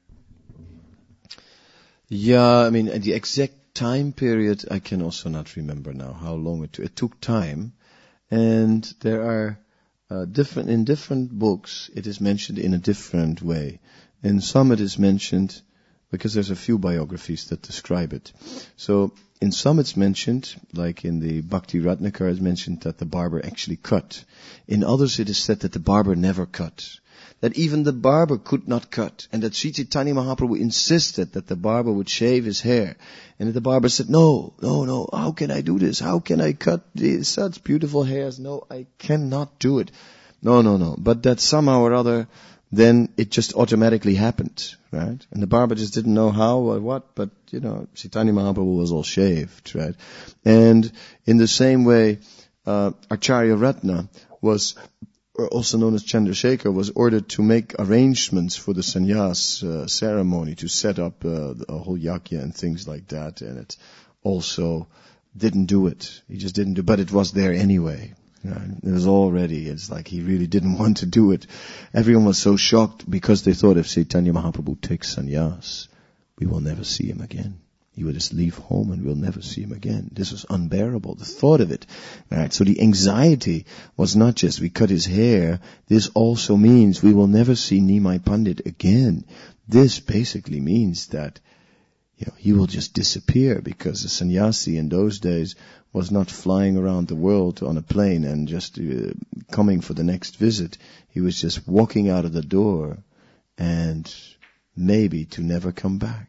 Yeah, I mean, the exact time period I can also not remember now how long it took. It took time, and there are uh, different in different books. It is mentioned in a different way. In some it is mentioned because there's a few biographies that describe it. So in some it's mentioned, like in the Bhakti Ratnakara, it's mentioned that the barber actually cut. In others it is said that the barber never cut. That even the barber could not cut. And that Sri Chaitanya Mahaprabhu insisted that the barber would shave his hair. And that the barber said, no, no, no, how can I do this? How can I cut these, such beautiful hairs? No, I cannot do it. No, no, no. But that somehow or other, then it just automatically happened, right? And the barber just didn't know how or what, but, you know, Chaitanya Mahaprabhu was all shaved, right? And in the same way, uh, Acharya Ratna was, also known as Chandrasekhar, was ordered to make arrangements for the sannyas uh, ceremony, to set up uh, a whole yajna and things like that, and it also didn't do it. He just didn't do it, but it was there anyway. Right? It was already, it's like he really didn't want to do it. Everyone was so shocked because they thought if Chaitanya Mahaprabhu takes sannyas, we will never see him again. He will just leave home and we'll never see him again. This was unbearable, the thought of it. Right? So the anxiety was not just we cut his hair, this also means we will never see Nimai Pandit again. This basically means that you know, he will just disappear, because the sannyasi in those days was not flying around the world on a plane and just uh, coming for the next visit. He was just walking out of the door and maybe to never come back.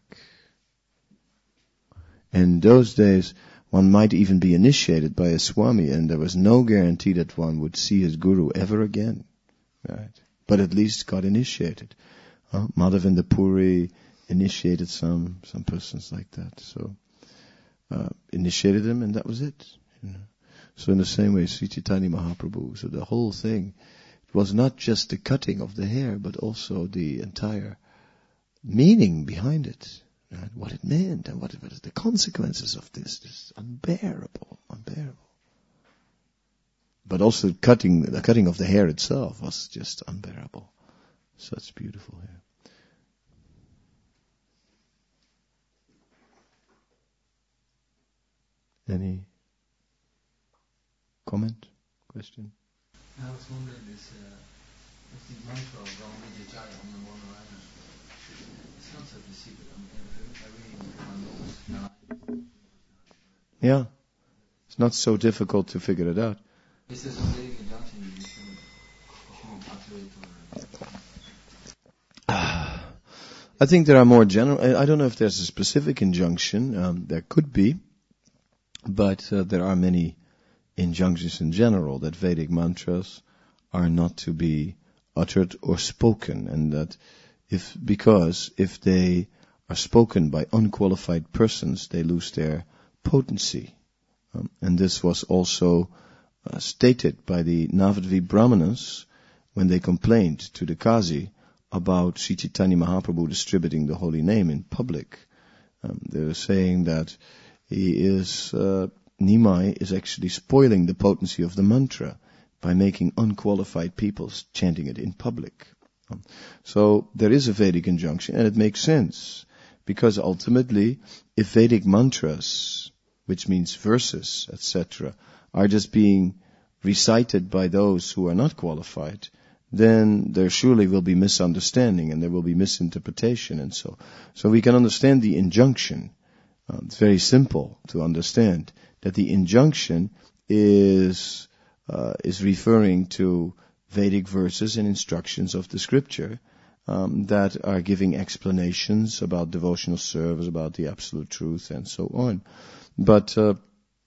In those days, one might even be initiated by a Swami, and there was no guarantee that one would see his guru ever again. Right? But at least got initiated. Uh, Madhavendra Puri initiated some some persons like that. So uh, initiated them, and that was it. You know? So in the same way, Sri Chaitanya Mahaprabhu. So the whole thing, it was not just the cutting of the hair, but also the entire meaning behind it. Right? What it meant and what, what is the consequences of this. This is unbearable, unbearable. But also cutting, the cutting of the hair itself was just unbearable. Such beautiful hair. Any comment, question? I was wondering this, uh, if the mantra of Ram Vijaya on the one line, it's not so difficult. Yeah, it's not so difficult to figure it out. Is there some Vedic injunction you should calculate? I think there are more general. I don't know if there's a specific injunction. Um, there could be, but uh, there are many injunctions in general that Vedic mantras are not to be uttered or spoken, and that if because if they are spoken by unqualified persons, they lose their potency. Um, and this was also uh, stated by the Navadvi Brahmanas when they complained to the Kazi about Sri Chaitanya Mahaprabhu distributing the holy name in public. Um, they were saying that he is, uh, Nimai is actually spoiling the potency of the mantra by making unqualified people chanting it in public. Um, so there is a Vedic injunction, and it makes sense. Because ultimately, if Vedic mantras, which means verses, et cetera, are just being recited by those who are not qualified, then there surely will be misunderstanding and there will be misinterpretation, and so. So we can understand the injunction. Uh, it's very simple to understand that the injunction is uh, is referring to Vedic verses and instructions of the scripture. Um, that are giving explanations about devotional service, about the absolute truth, and so on. But uh,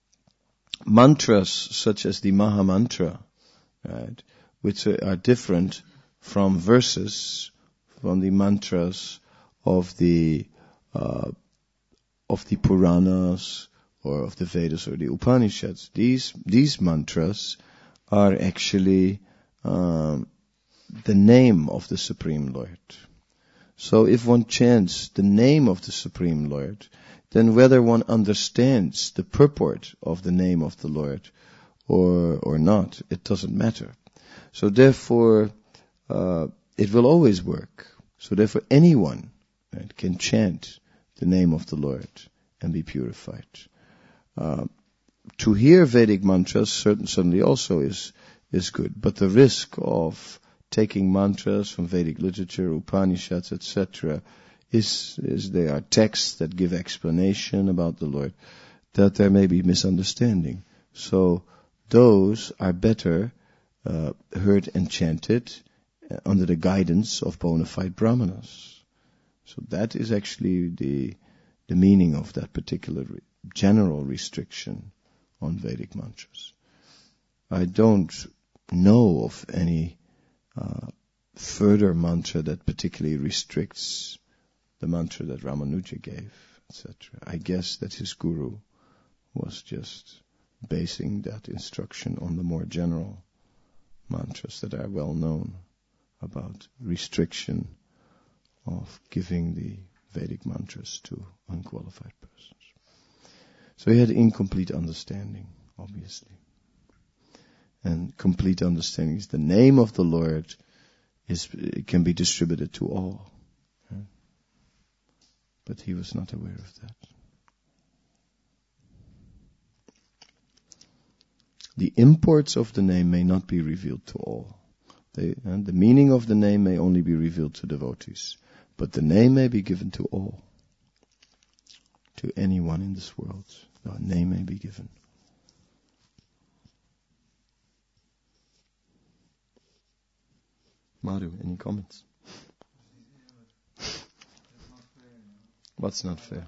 mantras such as the Maha Mantra, right, which are different from verses, from the mantras of the uh, of the Puranas or of the Vedas or the Upanishads. These these mantras are actually um, the name of the Supreme Lord. So if one chants the name of the Supreme Lord, then whether one understands the purport of the name of the Lord or or not, it doesn't matter. So therefore, uh, it will always work. So therefore, anyone, right, can chant the name of the Lord and be purified. Uh, to hear Vedic mantras certain, certainly also is is good, but the risk of taking mantras from Vedic literature, Upanishads, et cetera, is is they are texts that give explanation about the Lord, that there may be misunderstanding. So those are better uh, heard and chanted uh, under the guidance of bona fide brahmanas. So that is actually the the meaning of that particular re- general restriction on Vedic mantras. I don't know of any uh, further mantra that particularly restricts the mantra that Ramanuja gave, et cetera. I guess that his guru was just basing that instruction on the more general mantras that are well known about restriction of giving the Vedic mantras to unqualified persons. So he had incomplete understanding, obviously. And complete understanding is the name of the Lord is it can be distributed to all. Right? But he was not aware of that. The imports of the name may not be revealed to all. They, and the meaning of the name may only be revealed to devotees. But the name may be given to all. to anyone in this world. Thy name may be given. Madhu, any comments? What's not fair?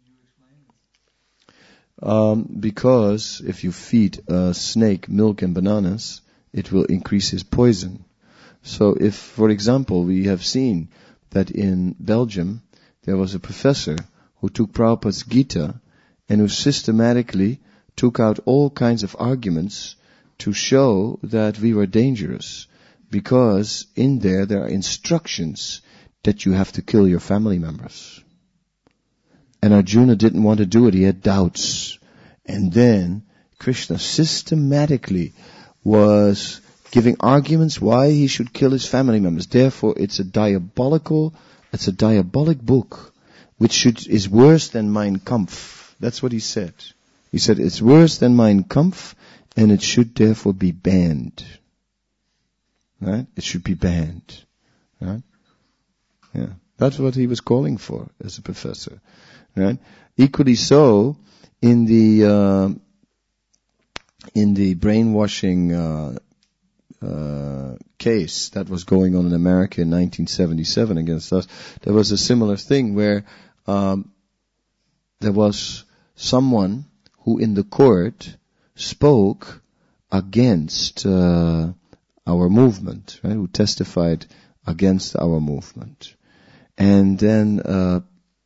Um, because if you feed a snake milk and bananas, it will increase his poison. So if, for example, we have seen that in Belgium there was a professor who took Prabhupada's Gita and who systematically took out all kinds of arguments to show that we were dangerous, because in there there are instructions that you have to kill your family members. And Arjuna didn't want to do it. He had doubts. And then Krishna systematically was giving arguments why he should kill his family members. Therefore, it's a diabolical, it's a diabolic book, which should, is worse than Mein Kampf. That's what he said. He said it's worse than Mein Kampf, and it should therefore be banned. Right? It should be banned. Right? Yeah. That's what he was calling for as a professor. Right? Equally so, in the uh, in the brainwashing uh, uh, case that was going on in America in nineteen seventy-seven against us, there was a similar thing where um, there was someone who in the court spoke against uh, our movement, right? Who testified against our movement, and then. Uh,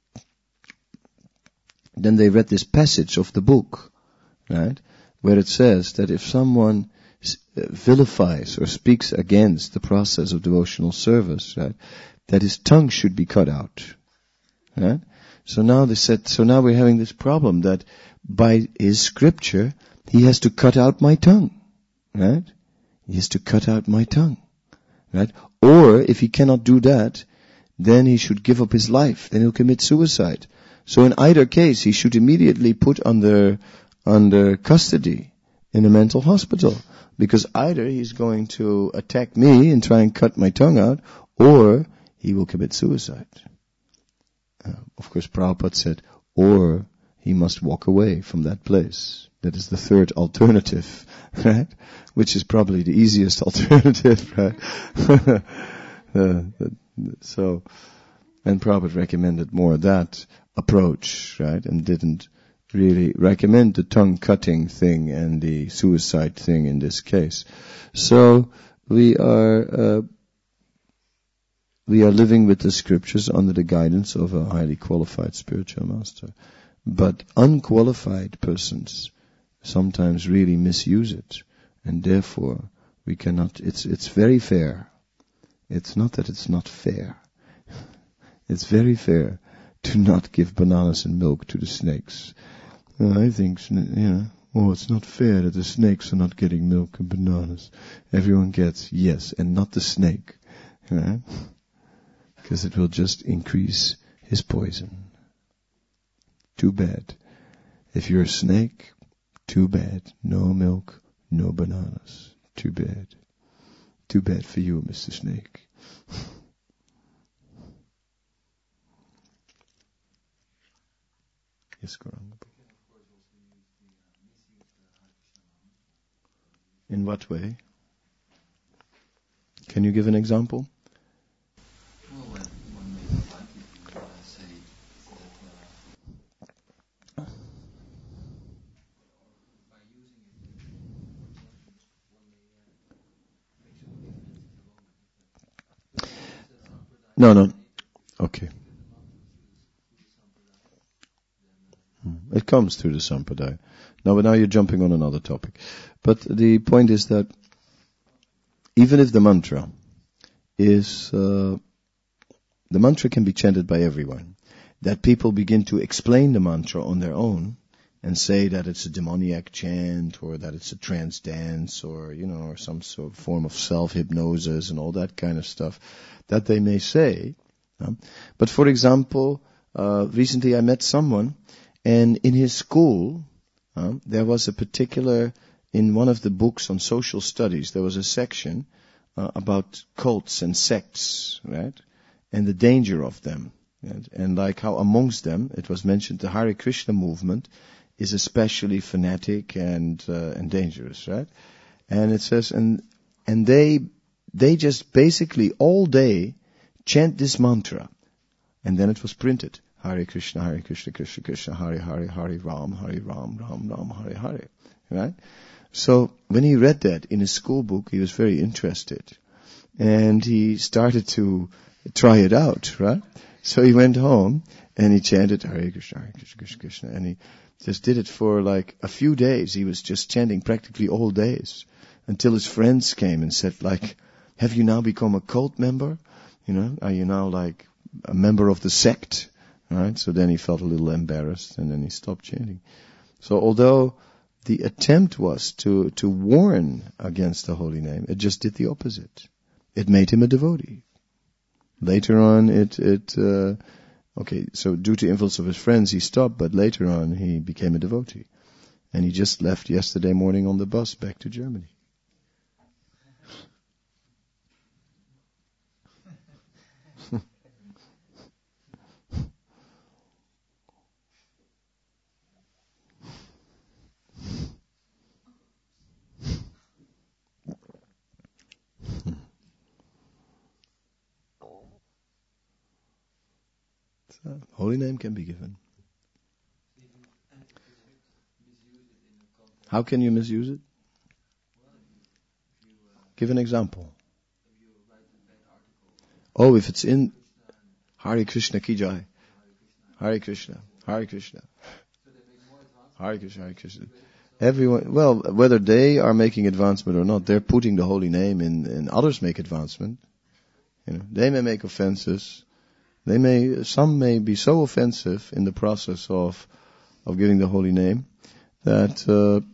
Then they read this passage of the book, right, where it says that if someone vilifies or speaks against the process of devotional service, right, that his tongue should be cut out, right? So now they said, so now we're having this problem that by his scripture, he has to cut out my tongue, right? He has to cut out my tongue, right? Or if he cannot do that, then he should give up his life, then he'll commit suicide. So in either case, he should immediately put under under custody in a mental hospital, because either he's going to attack me and try and cut my tongue out, or he will commit suicide. Uh, of course, Prabhupada said, or he must walk away from that place. That is the third alternative, right? Which is probably the easiest alternative, right? uh, so, and Prabhupada recommended more that approach, right, and didn't really recommend the tongue-cutting thing and the suicide thing in this case. So we are uh, we are living with the scriptures under the guidance of a highly qualified spiritual master. But unqualified persons sometimes really misuse it, and therefore we cannot. It's it's very fair. It's not that it's not fair. It's very fair to not give bananas and milk to the snakes. Uh, I think, you know, oh, it's not fair that the snakes are not getting milk and bananas. Everyone gets, yes, and not the snake. Right? Because it will just increase his poison. Too bad. If you're a snake, too bad. No milk, no bananas. Too bad. Too bad for you, Mister Snake. Yes, Gauranga. In what way? Can you give an example? Well, when, when we don't like it, we uh, say that uh, by using it, one may uh, make some difference. No, no. Okay. It comes through the Sampradaya. Now, but now you're jumping on another topic. But the point is that even if the mantra is, uh, the mantra can be chanted by everyone, that people begin to explain the mantra on their own and say that it's a demoniac chant or that it's a trance dance or, you know, or some sort of form of self-hypnosis and all that kind of stuff, that they may say. Um, but for example, uh, recently I met someone, and in his school, uh, there was a particular, in one of the books on social studies, there was a section uh, about cults and sects, right? And the danger of them, And, and like how amongst them, it was mentioned, the Hare Krishna movement is especially fanatic and uh, and dangerous, right? And it says, and and they they just basically all day chant this mantra, and then it was printed: Hare Krishna, Hare Krishna, Krishna Krishna, Hare Hare, Hare Ram, Hare Ram, Ram Ram, Hare Hare, right? So when he read that in his school book, he was very interested, and he started to try it out, right? So he went home and he chanted Hare Krishna, Hare Krishna, Krishna Krishna, and he just did it for like a few days. He was just chanting practically all days until his friends came and said, like, have you now become a cult member? You know, are you now like a member of the sect? Right? So then he felt a little embarrassed and then he stopped chanting. So although the attempt was to, to warn against the holy name, it just did the opposite. It made him a devotee. Later on, it, it, uh, okay, so due to influence of his friends, he stopped, but later on, he became a devotee. And he just left yesterday morning on the bus back to Germany. So, holy name can be given. How can you misuse it? Give an example. Oh, if it's in Hare Krishna Ki Jai. Hare Krishna, Hare Krishna. Hare Krishna, Hare Krishna. Everyone, well, whether they are making advancement or not, they're putting the holy name in, and others make advancement. You know, they may make offenses. They may, some may be so offensive in the process of, of giving the holy name that, uh,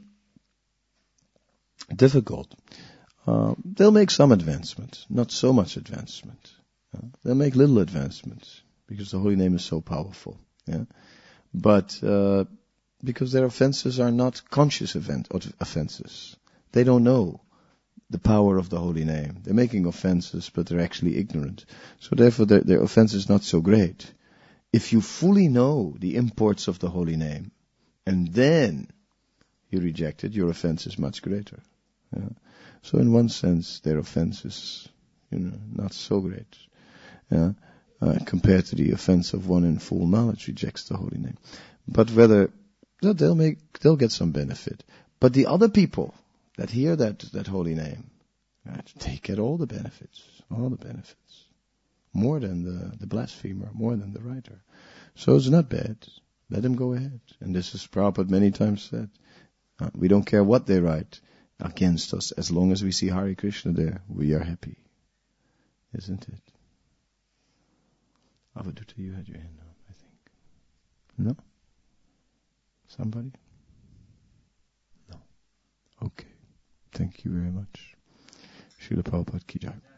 difficult. Uh, they'll make some advancement, not so much advancement. Uh, they'll make little advancement because the holy name is so powerful. Yeah, but uh, because their offenses are not conscious event offenses, they don't know the power of the holy name. They're making offenses, but they're actually ignorant. So therefore, their, their offense is not so great. If you fully know the imports of the holy name, and then you reject it, your offense is much greater. Yeah. So in one sense, their offense is, you know, not so great, yeah, uh, compared to the offense of one in full knowledge rejects the holy name. But whether they'll make, they'll get some benefit. But the other people that hear that that holy name, right, they get all the benefits, all the benefits, more than the the blasphemer, more than the writer. So it's not bad. Let them go ahead. And this is Prabhupada many times said. Uh, we don't care what they write against us, as long as we see Hare Krishna there, we are happy. Isn't it? Avaduta, you had your hand up, I think. No? Somebody? No. Okay. Thank you very much. Srila Prabhupada Ki Jai.